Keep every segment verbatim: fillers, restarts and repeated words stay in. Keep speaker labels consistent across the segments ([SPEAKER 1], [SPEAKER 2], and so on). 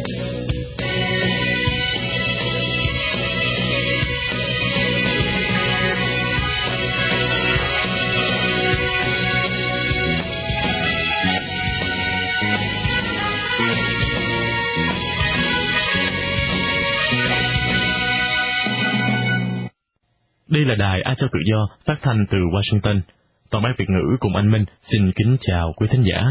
[SPEAKER 1] Đây là đài Á Châu Tự Do phát thanh từ Washington. Toàn ban Việt ngữ cùng anh Minh xin kính chào quý thính giả.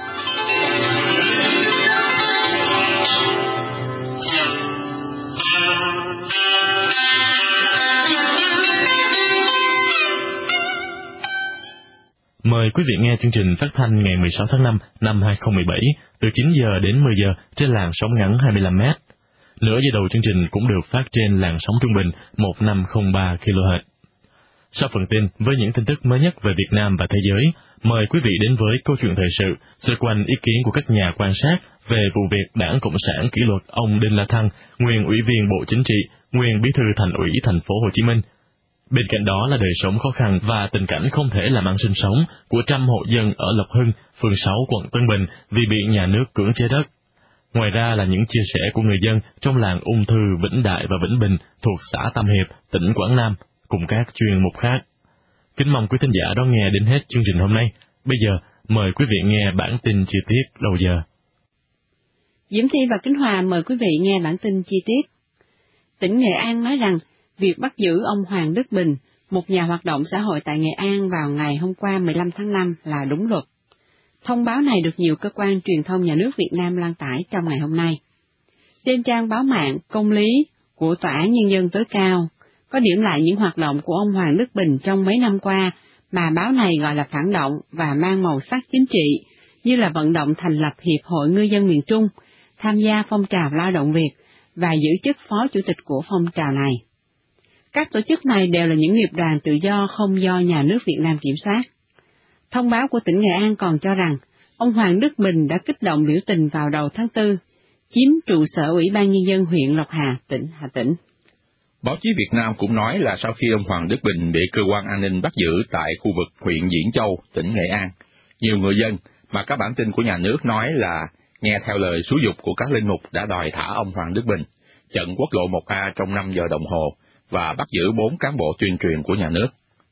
[SPEAKER 1] Mời quý vị nghe chương trình phát thanh ngày mười sáu tháng năm năm hai không một bảy từ chín giờ đến mười giờ trên làn sóng ngắn hai mươi lăm mét. Nửa giờ đầu chương trình cũng được phát trên làn sóng trung bình một nghìn năm trăm lẻ ba ki lô héc. Sau phần tin với những tin tức mới nhất về Việt Nam và thế giới, mời quý vị đến với câu chuyện thời sự xoay quanh ý kiến của các nhà quan sát về vụ việc Đảng Cộng sản kỷ luật ông Đinh La Thăng, nguyên Ủy viên Bộ Chính trị, nguyên Bí thư Thành ủy Thành phố Hồ Chí Minh. Bên cạnh đó là đời sống khó khăn và tình cảnh không thể làm ăn sinh sống của trăm hộ dân ở Lộc Hưng, phường sáu, quận Tân Bình vì bị nhà nước cưỡng chế đất. Ngoài ra là những chia sẻ của người dân trong làng ung thư Vĩnh Đại và Vĩnh Bình thuộc xã Tam Hiệp, tỉnh Quảng Nam, cùng các chuyên mục khác. Kính mong quý thính giả đón nghe đến hết chương trình hôm nay. Bây giờ, mời quý vị nghe bản tin chi tiết đầu giờ.
[SPEAKER 2] Diễm Thi và Kính Hòa mời quý vị nghe bản tin chi tiết. Tỉnh Nghệ An nói rằng, việc bắt giữ ông Hoàng Đức Bình, một nhà hoạt động xã hội tại Nghệ An vào ngày hôm qua mười lăm tháng năm là đúng luật. Thông báo này được nhiều cơ quan truyền thông nhà nước Việt Nam lan tải trong ngày hôm nay. Trên trang báo mạng Công lý của Tòa án Nhân dân tối cao, có điểm lại những hoạt động của ông Hoàng Đức Bình trong mấy năm qua mà báo này gọi là phản động và mang màu sắc chính trị, như là vận động thành lập Hiệp hội Ngư dân miền Trung, tham gia phong trào lao động Việt và giữ chức phó chủ tịch của phong trào này. Các tổ chức này đều là những nghiệp đoàn tự do không do nhà nước Việt Nam kiểm soát. Thông báo của tỉnh Nghệ An còn cho rằng, ông Hoàng Đức Bình đã kích động biểu tình vào đầu tháng tư, chiếm trụ sở Ủy ban Nhân dân huyện Lộc Hà, tỉnh Hà Tĩnh.
[SPEAKER 3] Báo chí Việt Nam cũng nói là sau khi ông Hoàng Đức Bình bị cơ quan an ninh bắt giữ tại khu vực huyện Diễn Châu, tỉnh Nghệ An, nhiều người dân mà các bản tin của nhà nước nói là nghe theo lời xúi giục của các linh mục đã đòi thả ông Hoàng Đức Bình, chặn quốc lộ một A trong năm giờ đồng hồ và bắt giữ bốn cán bộ tuyên truyền của nhà nước.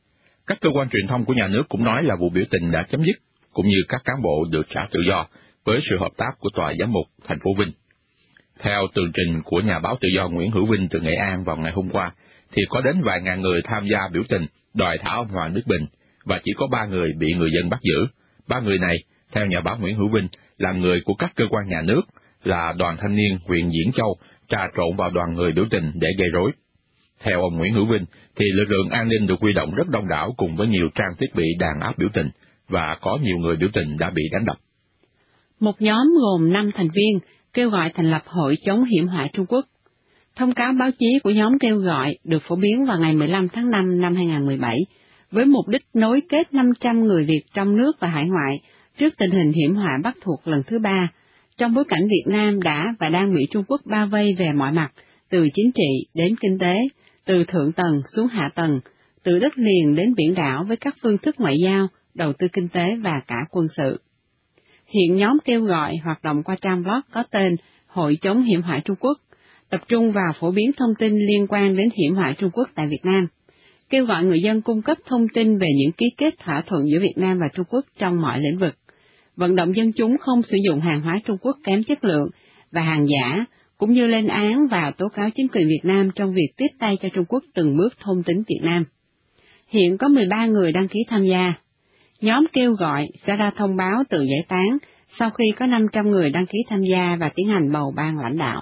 [SPEAKER 3] Các cơ quan truyền thông của nhà nước cũng nói là vụ biểu tình đã chấm dứt, cũng như các cán bộ được trả tự do với sự hợp tác của Tòa Giám mục thành phố Vinh. Theo tường trình của nhà báo tự do Nguyễn Hữu Vinh từ Nghệ An vào ngày hôm qua, thì có đến vài ngàn người tham gia biểu tình đòi thả ông Hoàng Đức Bình, và chỉ có ba người bị người dân bắt giữ. Ba người này, theo nhà báo Nguyễn Hữu Vinh, là người của các cơ quan nhà nước, là đoàn thanh niên huyện Diễn Châu trà trộn vào đoàn người biểu tình để gây rối. Theo ông Nguyễn Hữu Vinh, thì lực lượng an ninh được huy động rất đông đảo cùng với nhiều trang thiết bị đàn áp biểu tình, và có nhiều người biểu tình đã bị đánh đập.
[SPEAKER 2] Một nhóm gồm năm thành viên kêu gọi thành lập Hội chống hiểm họa Trung Quốc. Thông cáo báo chí của nhóm kêu gọi được phổ biến vào ngày mười lăm tháng năm năm hai không một bảy, với mục đích nối kết năm trăm người Việt trong nước và hải ngoại trước tình hình hiểm họa Bắc thuộc lần thứ ba, trong bối cảnh Việt Nam đã và đang bị Trung Quốc bao vây về mọi mặt, từ chính trị đến kinh tế, từ thượng tầng xuống hạ tầng, từ đất liền đến biển đảo với các phương thức ngoại giao, đầu tư kinh tế và cả quân sự. Hiện nhóm kêu gọi hoạt động qua trang blog có tên Hội chống hiểm họa Trung Quốc, tập trung vào phổ biến thông tin liên quan đến hiểm họa Trung Quốc tại Việt Nam, kêu gọi người dân cung cấp thông tin về những ký kết thỏa thuận giữa Việt Nam và Trung Quốc trong mọi lĩnh vực, vận động dân chúng không sử dụng hàng hóa Trung Quốc kém chất lượng và hàng giả, cũng như lên án và tố cáo chính quyền Việt Nam trong việc tiếp tay cho Trung Quốc từng bước thôn tính Việt Nam. Hiện có mười ba người đăng ký tham gia. Nhóm kêu gọi sẽ ra thông báo tự giải tán sau khi có năm trăm người đăng ký tham gia và tiến hành bầu ban lãnh đạo.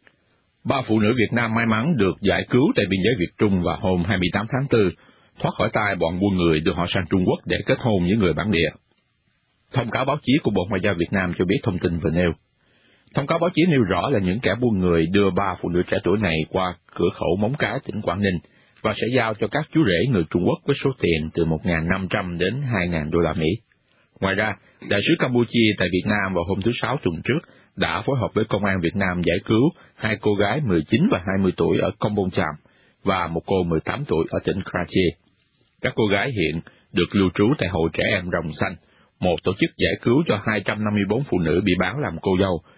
[SPEAKER 3] Ba phụ nữ Việt Nam may mắn được giải cứu tại biên giới Việt Trung vào hôm hai mươi tám tháng tư, thoát khỏi tay bọn buôn người đưa họ sang Trung Quốc để kết hôn với người bản địa. Thông cáo báo chí của Bộ Ngoại giao Việt Nam cho biết thông tin vừa nêu. Thông cáo báo chí nêu rõ là những kẻ buôn người đưa ba phụ nữ trẻ tuổi này qua cửa khẩu Móng Cái, tỉnh Quảng Ninh, và sẽ giao cho các chú rể người Trung Quốc với số tiền từ một nghìn năm trăm đến hai nghìn đô la Mỹ. Ngoài ra, Đại sứ Campuchia tại Việt Nam vào hôm thứ Sáu tuần trước đã phối hợp với Công an Việt Nam giải cứu hai cô gái mười chín và hai mươi tuổi ở Kompong Cham và một cô mười tám tuổi ở tỉnh Karachi. Các cô gái hiện được lưu trú tại Hội Trẻ Em Rồng Xanh, một tổ chức giải cứu cho hai trăm năm mươi bốn phụ nữ bị bán làm cô dâu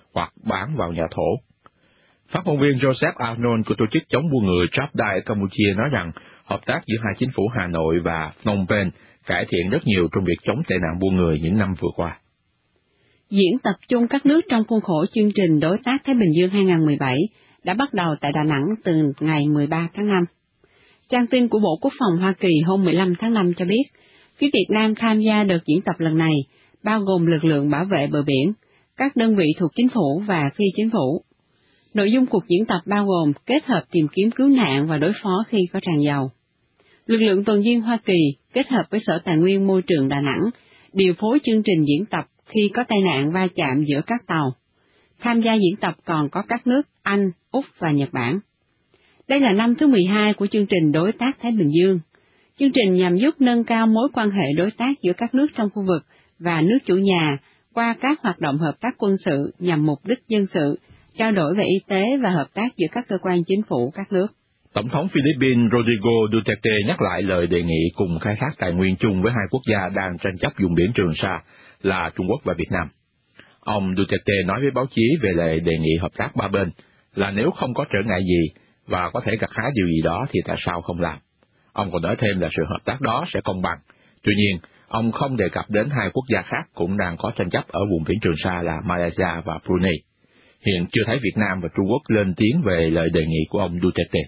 [SPEAKER 3] hoặc bán vào nhà thổ. Phát ngôn viên Joseph Arnold của tổ chức chống buôn người Jabdai ở Campuchia nói rằng hợp tác giữa hai chính phủ Hà Nội và Phnom Penh cải thiện rất nhiều trong việc chống tệ nạn buôn người những năm vừa qua.
[SPEAKER 2] Diễn tập chung các nước trong khuôn khổ chương trình Đối tác Thái Bình Dương hai không một bảy đã bắt đầu tại Đà Nẵng từ ngày mười ba tháng năm. Trang tin của Bộ Quốc phòng Hoa Kỳ hôm mười lăm tháng năm cho biết, phía Việt Nam tham gia đợt diễn tập lần này, bao gồm lực lượng bảo vệ bờ biển, các đơn vị thuộc chính phủ và phi chính phủ. Nội dung cuộc diễn tập bao gồm kết hợp tìm kiếm cứu nạn và đối phó khi có tràn dầu. Lực lượng tuần duyên Hoa Kỳ kết hợp với Sở Tài nguyên Môi trường Đà Nẵng điều phối chương trình diễn tập khi có tai nạn va chạm giữa các tàu. Tham gia diễn tập còn có các nước Anh, Úc và Nhật Bản. Đây là năm thứ mười hai của chương trình Đối tác Thái Bình Dương. Chương trình nhằm giúp nâng cao mối quan hệ đối tác giữa các nước trong khu vực và nước chủ nhà qua các hoạt động hợp tác quân sự nhằm mục đích dân sự, trao đổi về y tế và hợp tác giữa các cơ quan chính phủ các nước.
[SPEAKER 3] Tổng thống Philippines Rodrigo Duterte nhắc lại lời đề nghị cùng khai thác tài nguyên chung với hai quốc gia đang tranh chấp vùng biển Trường Sa là Trung Quốc và Việt Nam. Ông Duterte nói với báo chí về lời đề nghị hợp tác ba bên là nếu không có trở ngại gì và có thể gặt hái điều gì đó thì tại sao không làm. Ông còn nói thêm là sự hợp tác đó sẽ công bằng. Tuy nhiên, ông không đề cập đến hai quốc gia khác cũng đang có tranh chấp ở vùng biển Trường Sa là Malaysia và Brunei. Hiện chưa thấy Việt Nam và Trung Quốc lên tiếng về lời đề nghị của ông Duterte.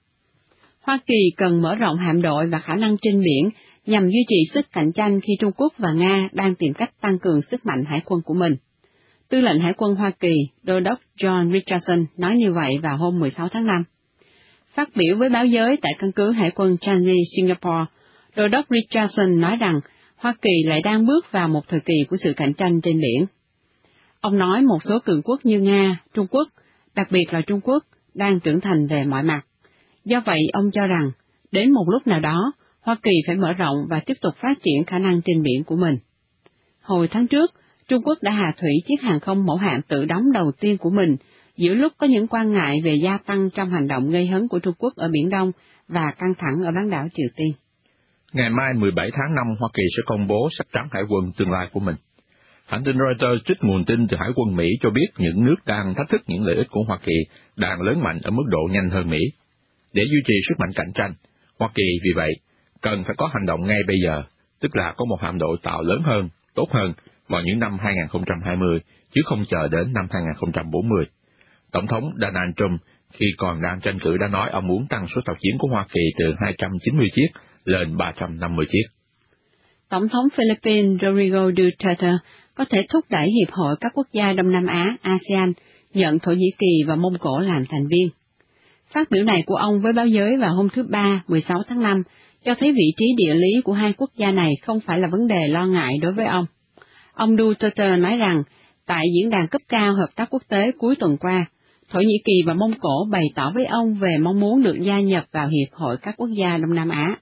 [SPEAKER 2] Hoa Kỳ cần mở rộng hạm đội và khả năng trên biển nhằm duy trì sức cạnh tranh khi Trung Quốc và Nga đang tìm cách tăng cường sức mạnh hải quân của mình. Tư lệnh Hải quân Hoa Kỳ, Đô đốc John Richardson nói như vậy vào hôm mười sáu tháng năm. Phát biểu với báo giới tại căn cứ Hải quân Changi, Singapore, Đô đốc Richardson nói rằng Hoa Kỳ lại đang bước vào một thời kỳ của sự cạnh tranh trên biển. Ông nói một số cường quốc như Nga, Trung Quốc, đặc biệt là Trung Quốc, đang trưởng thành về mọi mặt. Do vậy, ông cho rằng, đến một lúc nào đó, Hoa Kỳ phải mở rộng và tiếp tục phát triển khả năng trên biển của mình. Hồi tháng trước, Trung Quốc đã hạ thủy chiếc hàng không mẫu hạm tự đóng đầu tiên của mình, giữa lúc có những quan ngại về gia tăng trong hành động gây hấn của Trung Quốc ở Biển Đông và căng thẳng ở bán đảo Triều Tiên.
[SPEAKER 3] Ngày mai mười bảy tháng năm, Hoa Kỳ sẽ công bố sách trắng hải quân tương lai của mình. Hãng tin Reuters trích nguồn tin từ Hải quân Mỹ cho biết những nước đang thách thức những lợi ích của Hoa Kỳ đang lớn mạnh ở mức độ nhanh hơn Mỹ. Để duy trì sức mạnh cạnh tranh, Hoa Kỳ vì vậy cần phải có hành động ngay bây giờ, tức là có một hạm đội tạo lớn hơn, tốt hơn vào những năm hai không hai không, chứ không chờ đến năm hai không bốn không. Tổng thống Donald Trump khi còn đang tranh cử đã nói ông muốn tăng số tàu chiến của Hoa Kỳ từ hai trăm chín mươi chiếc lên ba trăm năm mươi chiếc.
[SPEAKER 2] Tổng thống Philippines Rodrigo Duterte có thể thúc đẩy Hiệp hội các quốc gia Đông Nam Á a sê an nhận Thổ Nhĩ Kỳ và Mông Cổ làm thành viên. Phát biểu này của ông với báo giới vào hôm thứ Ba, mười sáu tháng năm, cho thấy vị trí địa lý của hai quốc gia này không phải là vấn đề lo ngại đối với ông. Ông Duterte nói rằng, tại diễn đàn cấp cao hợp tác quốc tế cuối tuần qua, Thổ Nhĩ Kỳ và Mông Cổ bày tỏ với ông về mong muốn được gia nhập vào Hiệp hội các quốc gia Đông Nam Á.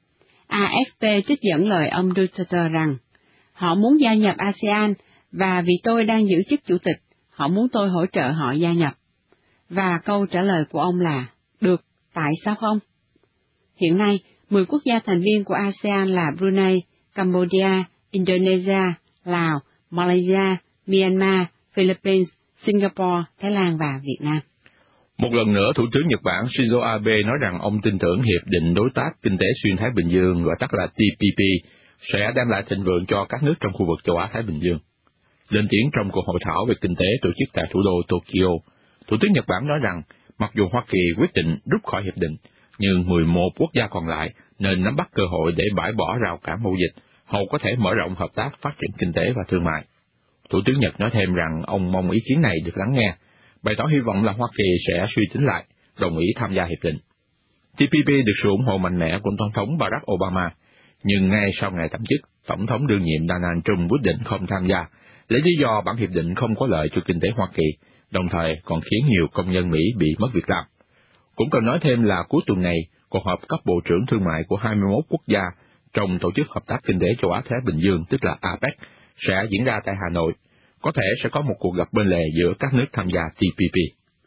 [SPEAKER 2] a ép pê trích dẫn lời ông Duterte rằng, họ muốn gia nhập a sê an, và vì tôi đang giữ chức chủ tịch, họ muốn tôi hỗ trợ họ gia nhập. Và câu trả lời của ông là, được, tại sao không? Hiện nay, mười quốc gia thành viên của a sê an là Brunei, Cambodia, Indonesia, Lào, Malaysia, Myanmar, Philippines, Singapore, Thái Lan và Việt Nam.
[SPEAKER 3] Một lần nữa, Thủ tướng Nhật Bản Shinzo Abe nói rằng ông tin tưởng Hiệp định Đối tác Kinh tế Xuyên Thái Bình Dương, gọi tắt là T P P, sẽ đem lại thịnh vượng cho các nước trong khu vực châu Á-Thái Bình Dương. Lên tiếng trong cuộc hội thảo về kinh tế tổ chức tại thủ đô Tokyo, Thủ tướng Nhật Bản nói rằng, mặc dù Hoa Kỳ quyết định rút khỏi hiệp định, nhưng mười một quốc gia còn lại nên nắm bắt cơ hội để bãi bỏ rào cản mậu dịch, hầu có thể mở rộng hợp tác phát triển kinh tế và thương mại. Thủ tướng Nhật nói thêm rằng ông mong ý kiến này được lắng nghe, bày tỏ hy vọng là Hoa Kỳ sẽ suy tính lại, đồng ý tham gia hiệp định. T P P được sự ủng hộ mạnh mẽ của Tổng thống Barack Obama, nhưng ngay sau ngày nhậm chức, Tổng thống đương nhiệm Donald Trump quyết định không tham gia, lấy lý do bản hiệp định không có lợi cho kinh tế Hoa Kỳ, đồng thời còn khiến nhiều công nhân Mỹ bị mất việc làm. Cũng cần nói thêm là cuối tuần này, cuộc họp cấp bộ trưởng thương mại của hai mươi mốt quốc gia trong Tổ chức Hợp tác Kinh tế Châu Á-Thái Bình Dương, tức là a pếc, sẽ diễn ra tại Hà Nội. Có thể sẽ có một cuộc gặp bên lề giữa các nước tham gia T P P.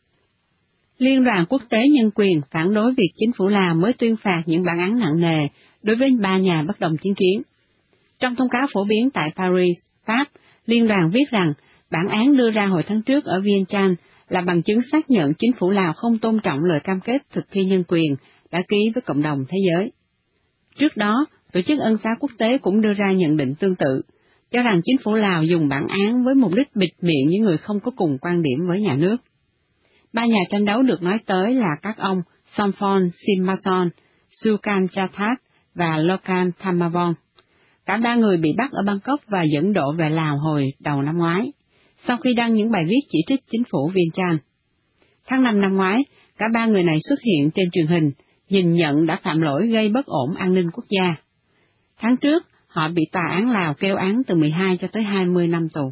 [SPEAKER 2] Liên đoàn Quốc tế Nhân quyền phản đối việc chính phủ Lào mới tuyên phạt những bản án nặng nề đối với ba nhà bất đồng chính kiến. Trong thông cáo phổ biến tại Paris, Pháp, Liên đoàn viết rằng Bản án đưa ra hồi tháng trước ở Vientiane là bằng chứng xác nhận chính phủ Lào không tôn trọng lời cam kết thực thi nhân quyền đã ký với cộng đồng thế giới. Trước đó, Tổ chức Ân xá Quốc tế cũng đưa ra nhận định tương tự, cho rằng chính phủ Lào dùng bản án với mục đích bịt miệng những người không có cùng quan điểm với nhà nước. Ba nhà tranh đấu được nói tới là các ông Somphone Simmason, Sukan Chathak và Lokan Thamavong. Cả ba người bị bắt ở Bangkok và dẫn độ về Lào hồi đầu năm ngoái, sau khi đăng những bài viết chỉ trích chính phủ Vientiane. Tháng năm năm ngoái, cả ba người này xuất hiện trên truyền hình, nhìn nhận đã phạm lỗi gây bất ổn an ninh quốc gia. Tháng trước, họ bị tòa án Lào kêu án từ mười hai cho tới hai mươi năm tù.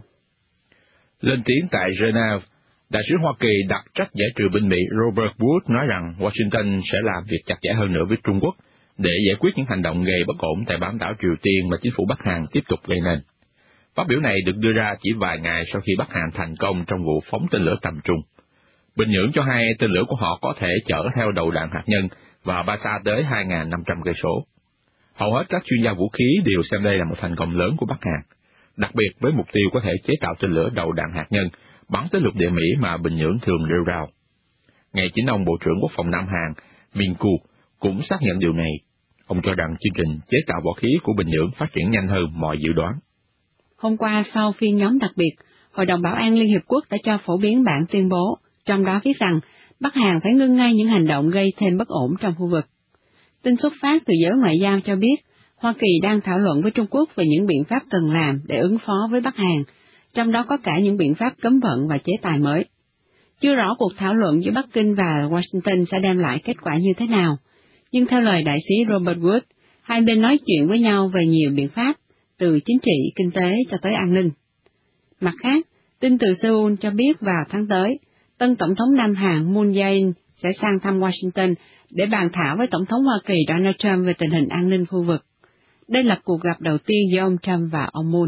[SPEAKER 3] Lên tiếng tại Geneva, Đại sứ Hoa Kỳ đặc trách giải trừ binh Mỹ Robert Wood nói rằng Washington sẽ làm việc chặt chẽ hơn nữa với Trung Quốc để giải quyết những hành động gây bất ổn tại bán đảo Triều Tiên mà chính phủ Bắc Hàn tiếp tục gây nên. Phát biểu này được đưa ra chỉ vài ngày sau khi Bắc Hàn thành công trong vụ phóng tên lửa tầm trung. Bình Nhưỡng cho hay tên lửa của họ có thể chở theo đầu đạn hạt nhân và bay xa tới hai nghìn năm trăm cây số. Hầu hết các chuyên gia vũ khí đều xem đây là một thành công lớn của Bắc Hàn, đặc biệt với mục tiêu có thể chế tạo tên lửa đầu đạn hạt nhân bắn tới lục địa Mỹ mà Bình Nhưỡng thường rêu rao. Ngày chính ông Bộ trưởng Quốc phòng Nam Hàn, Min Ku, cũng xác nhận điều này. Ông cho rằng chương trình chế tạo vũ khí của Bình Nhưỡng phát triển nhanh hơn mọi dự đoán.
[SPEAKER 2] Hôm qua, sau phiên nhóm đặc biệt, Hội đồng Bảo an Liên Hiệp Quốc đã cho phổ biến bản tuyên bố, trong đó viết rằng Bắc Hàn phải ngưng ngay những hành động gây thêm bất ổn trong khu vực. Tin xuất phát từ giới ngoại giao cho biết, Hoa Kỳ đang thảo luận với Trung Quốc về những biện pháp cần làm để ứng phó với Bắc Hàn, trong đó có cả những biện pháp cấm vận và chế tài mới. Chưa rõ cuộc thảo luận giữa Bắc Kinh và Washington sẽ đem lại kết quả như thế nào, nhưng theo lời đại sứ Robert Wood, hai bên nói chuyện với nhau về nhiều biện pháp, từ chính trị, kinh tế cho tới an ninh. Mặt khác, tin từ Seoul cho biết vào tháng tới, tân Tổng thống Nam Hàn Moon Jae-in sẽ sang thăm Washington để bàn thảo với Tổng thống Hoa Kỳ Donald Trump về tình hình an ninh khu vực. Đây là cuộc gặp đầu tiên giữa ông Trump và ông Moon.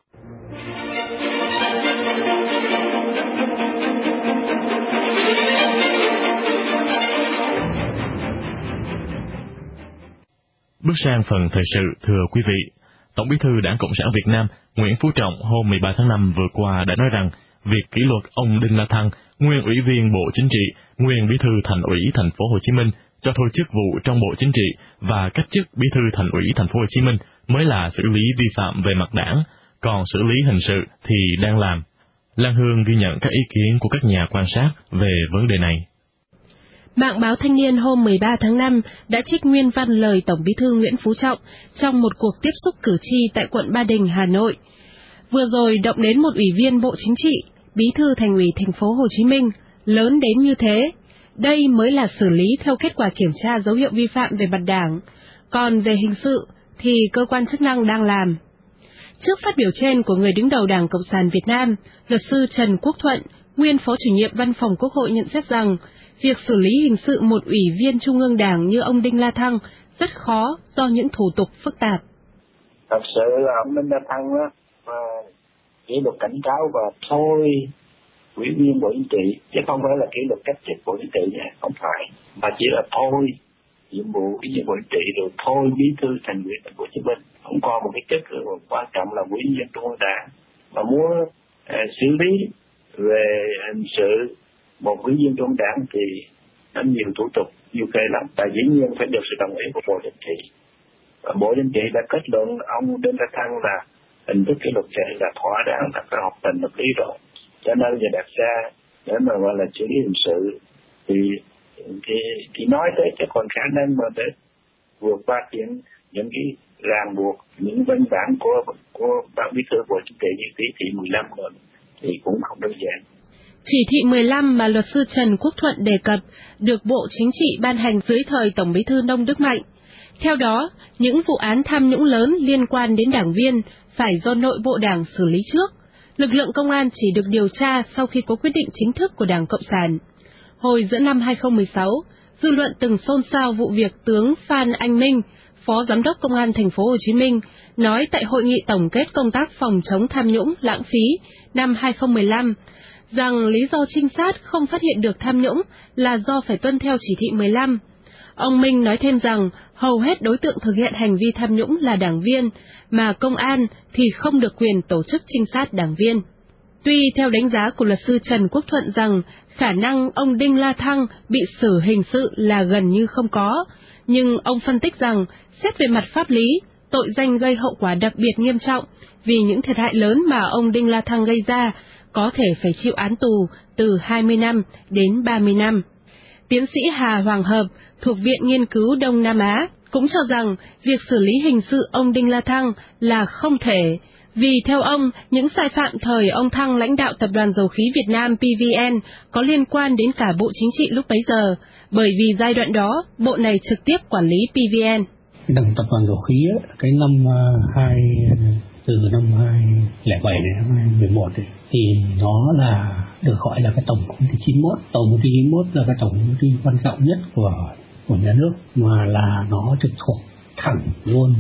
[SPEAKER 1] Bước sang phần thời sự, thưa quý vị, Tổng bí thư Đảng Cộng sản Việt Nam Nguyễn Phú Trọng hôm mười ba tháng năm vừa qua đã nói rằng việc kỷ luật ông Đinh La Thăng, nguyên ủy viên Bộ Chính trị, nguyên bí thư Thành ủy Thành phố Hồ Chí Minh, cho thôi chức vụ trong Bộ Chính trị và cách chức bí thư Thành ủy Thành phố Hồ Chí Minh mới là xử lý vi phạm về mặt đảng, còn xử lý hình sự thì đang làm. Lan Hương ghi nhận các ý kiến của các nhà quan sát về vấn đề này.
[SPEAKER 4] Mạng báo Thanh niên hôm mười ba tháng năm đã trích nguyên văn lời Tổng bí thư Nguyễn Phú Trọng trong một cuộc tiếp xúc cử tri tại quận Ba Đình, Hà Nội. Vừa rồi động đến một ủy viên Bộ Chính trị, bí thư Thành ủy Thành phố Hồ Chí Minh, lớn đến như thế. Đây mới là xử lý theo kết quả kiểm tra dấu hiệu vi phạm về mặt đảng, còn về hình sự thì cơ quan chức năng đang làm. Trước phát biểu trên của người đứng đầu Đảng Cộng sản Việt Nam, luật sư Trần Quốc Thuận, nguyên Phó Chủ nhiệm Văn phòng Quốc hội nhận xét rằng, việc xử lý hình sự một ủy viên Trung ương Đảng như ông Đinh La Thăng rất khó do những thủ tục phức tạp.
[SPEAKER 5] Thật sự là ông Đinh La Thăng đó, mà kỷ luật cảnh cáo và thôi ủy viên Bộ Chính trị, chứ không phải là kỷ luật cách chức Bộ Chính trị nha, không phải, mà chỉ là thôi nhiệm vụ ủy viên Bộ Chính trị rồi thôi bí thư Thành ủy Thành phố Hồ Chí Minh, không còn một cái chức nữa, quan trọng là ủy viên Trung ương Đảng, mà muốn uh, xử lý về hình sự một ủy viên Trung ương Đảng thì nó nhiều thủ tục nhiều cây lắm, tại dĩ nhiên phải được sự đồng ý của Bộ Chính trị, và Bộ Chính trị đã kết luận ông Đinh La Thăng là hình thức kỷ luật này là thỏa đáng, là có hợp tình hợp lý rồi, cho nên giờ đặt ra để mà gọi là xử lý hình sự thì thì thì nói thế chứ còn khả năng mà để vượt qua chuyện những cái ràng buộc, những văn bản của của ban bí thư Bộ Chính trị như chỉ thị mười lăm rồi thì cũng không đơn giản.
[SPEAKER 4] Chỉ thị mười lăm mà luật sư Trần Quốc Thuận đề cập được Bộ Chính trị ban hành dưới thời Tổng bí thư Nông Đức Mạnh. Theo đó, những vụ án tham nhũng lớn liên quan đến đảng viên phải do nội bộ đảng xử lý trước. Lực lượng công an chỉ được điều tra sau khi có quyết định chính thức của Đảng Cộng sản. Hồi giữa năm hai không một sáu, dư luận từng xôn xao vụ việc tướng Phan Anh Minh, Phó Giám đốc Công an Thành phố Hồ Chí Minh, nói tại hội nghị tổng kết công tác phòng chống tham nhũng lãng phí năm hai không một lăm, rằng lý do trinh sát không phát hiện được tham nhũng là do phải tuân theo chỉ thị mười lăm. Ông Minh nói thêm rằng hầu hết đối tượng thực hiện hành vi tham nhũng là đảng viên, mà công an thì không được quyền tổ chức trinh sát đảng viên. Tuy theo đánh giá của luật sư Trần Quốc Thuận rằng khả năng ông Đinh La Thăng bị xử hình sự là gần như không có, nhưng ông phân tích rằng xét về mặt pháp lý, tội danh gây hậu quả đặc biệt nghiêm trọng vì những thiệt hại lớn mà ông Đinh La Thăng gây ra có thể phải chịu án tù từ hai mươi năm đến ba mươi năm. Tiến sĩ Hà Hoàng Hợp thuộc Viện Nghiên cứu Đông Nam Á cũng cho rằng việc xử lý hình sự ông Đinh La Thăng là không thể, vì theo ông, những sai phạm thời ông Thăng lãnh đạo Tập đoàn Dầu khí Việt Nam pê vê en có liên quan đến cả Bộ Chính trị lúc bấy giờ, bởi vì giai đoạn đó, Bộ này trực tiếp quản lý pê vê en.
[SPEAKER 6] Đảng Tập đoàn Dầu khí, ấy, cái năm hai từ năm hai không không bảy đến năm hai không một một ấy, thì nó là được gọi là cái tổng công ty chín mươi mốt. Tổng công ty chín mươi mốt là cái tổng công ty quan trọng nhất của của nhà nước, mà là nó trực thuộc thẳng luôn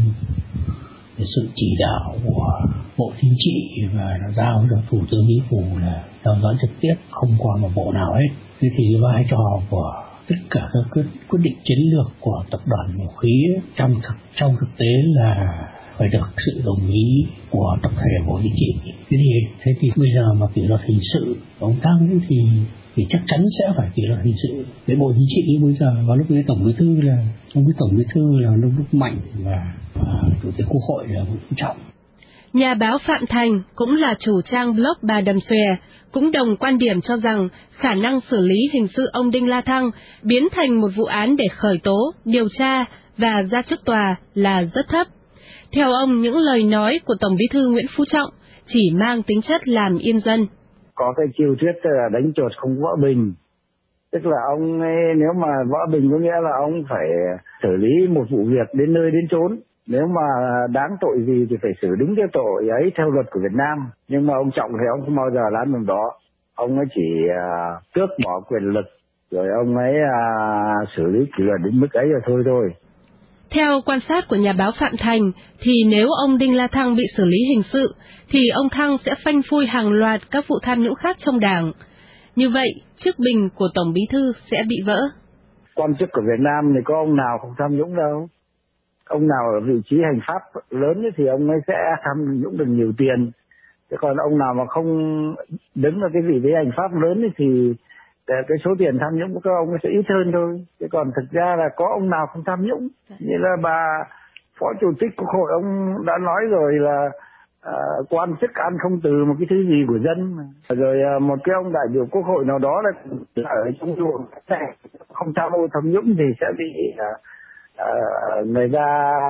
[SPEAKER 6] sự chỉ đạo của Bộ Chính trị và nó giao cho Thủ tướng Chính phủ là theo dõi trực tiếp, không qua một bộ nào hết. Thế thì vai trò của tất cả các quyết, quyết định chiến lược của Tập đoàn Dầu khí ấy, trong thực trong thực tế là phải được sự đồng ý của tập thể Bộ Chính trị. Thế thì thế thì bây giờ mà kỷ luật hình sự ông Thăng thì thì chắc chắn sẽ phải kỷ luật hình sự. Cái Bộ Chính trị bây giờ vào lúc cái tổng bí thư là ông cái tổng bí thư là lúc lúc mạnh và, và chủ tịch Quốc hội là cũng trọng.
[SPEAKER 4] Nhà báo Phạm Thành cũng là chủ trang blog Bà Đầm Xòe cũng đồng quan điểm cho rằng khả năng xử lý hình sự ông Đinh La Thăng biến thành một vụ án để khởi tố, điều tra và ra trước tòa là rất thấp. Theo ông, những lời nói của Tổng bí thư Nguyễn Phú Trọng chỉ mang tính chất làm yên dân.
[SPEAKER 5] Có cái chiêu thuyết là đánh chuột không võ bình. Tức là ông ấy, nếu mà võ bình có nghĩa là ông phải xử lý một vụ việc đến nơi đến chốn. Nếu mà đáng tội gì thì phải xử đúng cái tội ấy theo luật của Việt Nam. Nhưng mà ông Trọng thì ông không bao giờ làm được đó. Ông ấy chỉ uh, tước bỏ quyền lực, rồi ông ấy uh, xử lý kỷ luật đến mức ấy rồi thôi thôi.
[SPEAKER 4] Theo quan sát của nhà báo Phạm Thành, thì nếu ông Đinh La Thăng bị xử lý hình sự, thì ông Thăng sẽ phanh phui hàng loạt các vụ tham nhũng khác trong Đảng. Như vậy, chức bình của Tổng bí thư sẽ bị vỡ.
[SPEAKER 5] Quan chức của Việt Nam thì có ông nào không tham nhũng đâu. Ông nào ở vị trí hành pháp lớn thì ông ấy sẽ tham nhũng được nhiều tiền. Thế còn ông nào mà không đứng ở cái vị trí hành pháp lớn thì cái số tiền tham nhũng của các ông ấy sẽ ít hơn thôi. Thế còn thực ra là có ông nào không tham nhũng. Như là bà Phó Chủ tịch Quốc hội ông đã nói rồi là à, quan chức ăn không từ một cái thứ gì của dân. Rồi à, một cái ông đại biểu Quốc hội nào đó là ở trong ruộng không tham ô tham nhũng thì sẽ bị à, à, người ta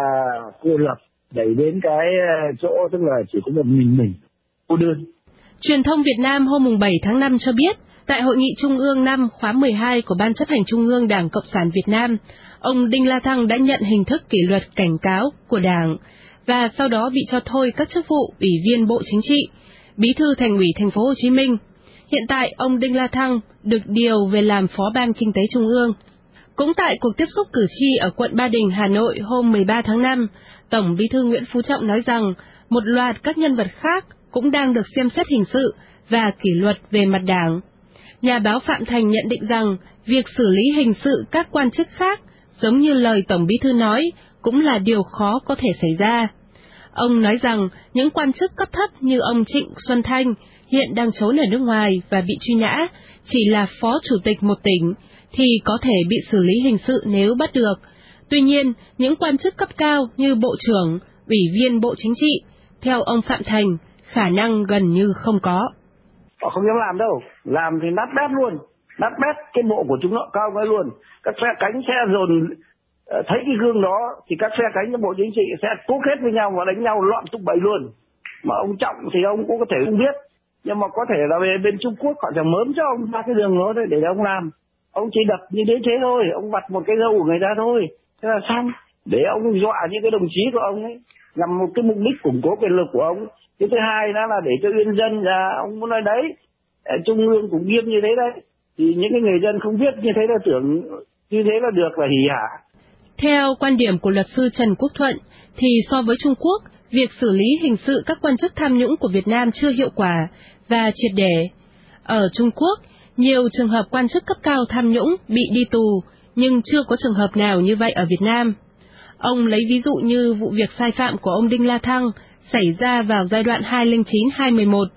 [SPEAKER 5] cô lập đẩy đến cái chỗ tức là chỉ có một mình mình cô đơn.
[SPEAKER 4] Truyền thông Việt Nam hôm bảy tháng năm cho biết, tại Hội nghị Trung ương năm khóa mười hai của Ban chấp hành Trung ương Đảng Cộng sản Việt Nam, ông Đinh La Thăng đã nhận hình thức kỷ luật cảnh cáo của Đảng và sau đó bị cho thôi các chức vụ Ủy viên Bộ Chính trị, Bí thư Thành ủy Thành phố Hồ Chí Minh. Hiện tại, ông Đinh La Thăng được điều về làm Phó Ban Kinh tế Trung ương. Cũng tại cuộc tiếp xúc cử tri ở quận Ba Đình, Hà Nội hôm mười ba tháng năm, Tổng bí thư Nguyễn Phú Trọng nói rằng một loạt các nhân vật khác cũng đang được xem xét hình sự và kỷ luật về mặt Đảng. Nhà báo Phạm Thành nhận định rằng việc xử lý hình sự các quan chức khác, giống như lời Tổng bí thư nói, cũng là điều khó có thể xảy ra. Ông nói rằng những quan chức cấp thấp như ông Trịnh Xuân Thanh hiện đang trốn ở nước ngoài và bị truy nã, chỉ là phó chủ tịch một tỉnh, thì có thể bị xử lý hình sự nếu bắt được. Tuy nhiên, những quan chức cấp cao như Bộ trưởng, Ủy viên Bộ Chính trị, theo ông Phạm Thành, khả năng gần như không có.
[SPEAKER 5] Họ không dám làm đâu, làm thì nát bét luôn, nát bét cái bộ của chúng nó cao cái luôn. Các phe cánh sẽ dồn, thấy cái gương đó thì các phe cánh của Bộ Chính trị sẽ cố kết với nhau và đánh nhau loạn tung bậy luôn. Mà ông Trọng thì ông cũng có thể không biết, nhưng mà có thể là về bên Trung Quốc họ chẳng mớm cho ông ra cái đường đó để ông làm. Ông chỉ đập như thế thế thôi, ông vặt một cái râu của người ta thôi, thế là xong. Để ông dọa những cái đồng chí của ông ấy, nhằm một cái mục đích củng cố quyền lực của ông. Cái thứ hai đó là để cho yên dân, là ông muốn nói đấy, Trung ương cũng nghiêm như thế đấy, thì những cái người dân không biết như thế là tưởng như thế là được là hỉ hả.
[SPEAKER 4] Theo quan điểm của luật sư Trần Quốc Thuận, thì so với Trung Quốc, việc xử lý hình sự các quan chức tham nhũng của Việt Nam chưa hiệu quả và triệt để. Ở Trung Quốc, nhiều trường hợp quan chức cấp cao tham nhũng bị đi tù, nhưng chưa có trường hợp nào như vậy ở Việt Nam. Ông lấy ví dụ như vụ việc sai phạm của ông Đinh La Thăng xảy ra vào giai đoạn hai nghìn không trăm lẻ chín đến hai nghìn không trăm mười một,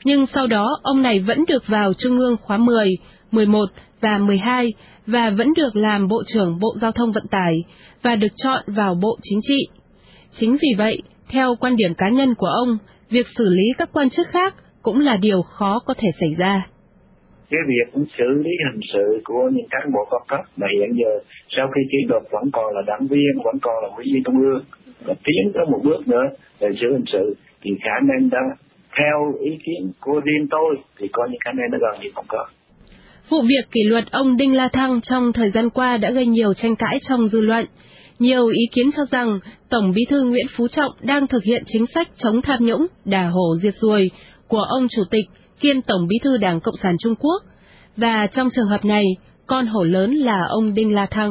[SPEAKER 4] nhưng sau đó ông này vẫn được vào Trung ương khóa mười, mười một và mười hai và vẫn được làm Bộ trưởng Bộ Giao thông Vận tải và được chọn vào Bộ Chính trị. Chính vì vậy, theo quan điểm cá nhân của ông, việc xử lý các quan chức khác cũng là điều khó có thể xảy ra.
[SPEAKER 5] Cái việc xử lý hình sự của những cán bộ cao cấp mà hiện giờ sau khi kỷ luật vẫn còn là đảng viên, vẫn còn là ủy viên trung ương, và tiến tới một bước nữa về xử hình sự thì khả năng đó, theo ý kiến của riêng tôi thì có những khả năng nó gần như không có.
[SPEAKER 4] Vụ việc kỷ luật ông Đinh La Thăng trong thời gian qua đã gây nhiều tranh cãi trong dư luận. Nhiều ý kiến cho rằng Tổng Bí thư Nguyễn Phú Trọng đang thực hiện chính sách chống tham nhũng, đả hổ diệt ruồi của ông Chủ tịch kiêm Tổng Bí thư Đảng Cộng sản Trung Quốc, và trong trường hợp này, con hổ lớn là ông Đinh La Thăng.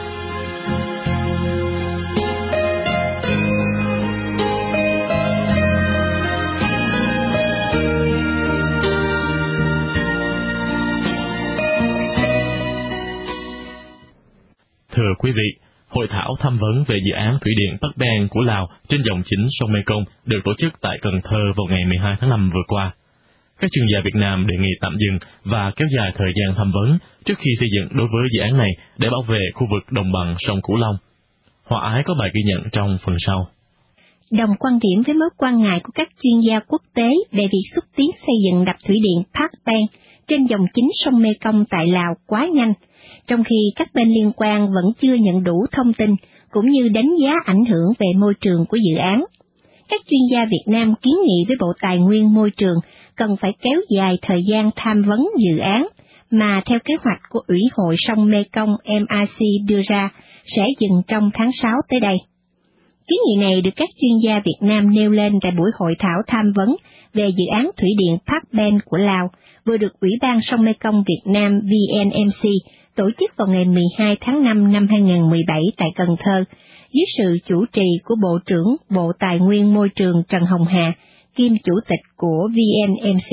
[SPEAKER 1] Thưa quý vị, hội thảo tham vấn về dự án thủy điện Bắc Ben của Lào trên dòng chính sông Mekong được tổ chức tại Cần Thơ vào ngày mười hai tháng năm vừa qua. Các chuyên gia Việt Nam đề nghị tạm dừng và kéo dài thời gian tham vấn trước khi xây dựng đối với dự án này để bảo vệ khu vực đồng bằng sông Cửu Long. Hòa Ái có bài ghi nhận trong phần sau.
[SPEAKER 7] Đồng quan điểm với mối quan ngại của các chuyên gia quốc tế về việc xúc tiến xây dựng đập thủy điện Bắc Ben trên dòng chính sông Mekong tại Lào quá nhanh, trong khi các bên liên quan vẫn chưa nhận đủ thông tin cũng như đánh giá ảnh hưởng về môi trường của dự án. Các chuyên gia Việt Nam kiến nghị với Bộ Tài nguyên Môi trường cần phải kéo dài thời gian tham vấn dự án, mà theo kế hoạch của Ủy hội sông Mekong M R C đưa ra sẽ dừng trong tháng sáu tới đây. Kiến nghị này được các chuyên gia Việt Nam nêu lên tại buổi hội thảo tham vấn về dự án thủy điện Bắc Ben của Lào, vừa được Ủy ban sông Mekong Việt Nam V N M C tổ chức vào ngày mười hai tháng năm năm hai nghìn không trăm mười bảy tại Cần Thơ, dưới sự chủ trì của Bộ trưởng Bộ Tài nguyên Môi trường Trần Hồng Hà, kiêm Chủ tịch của V N M C.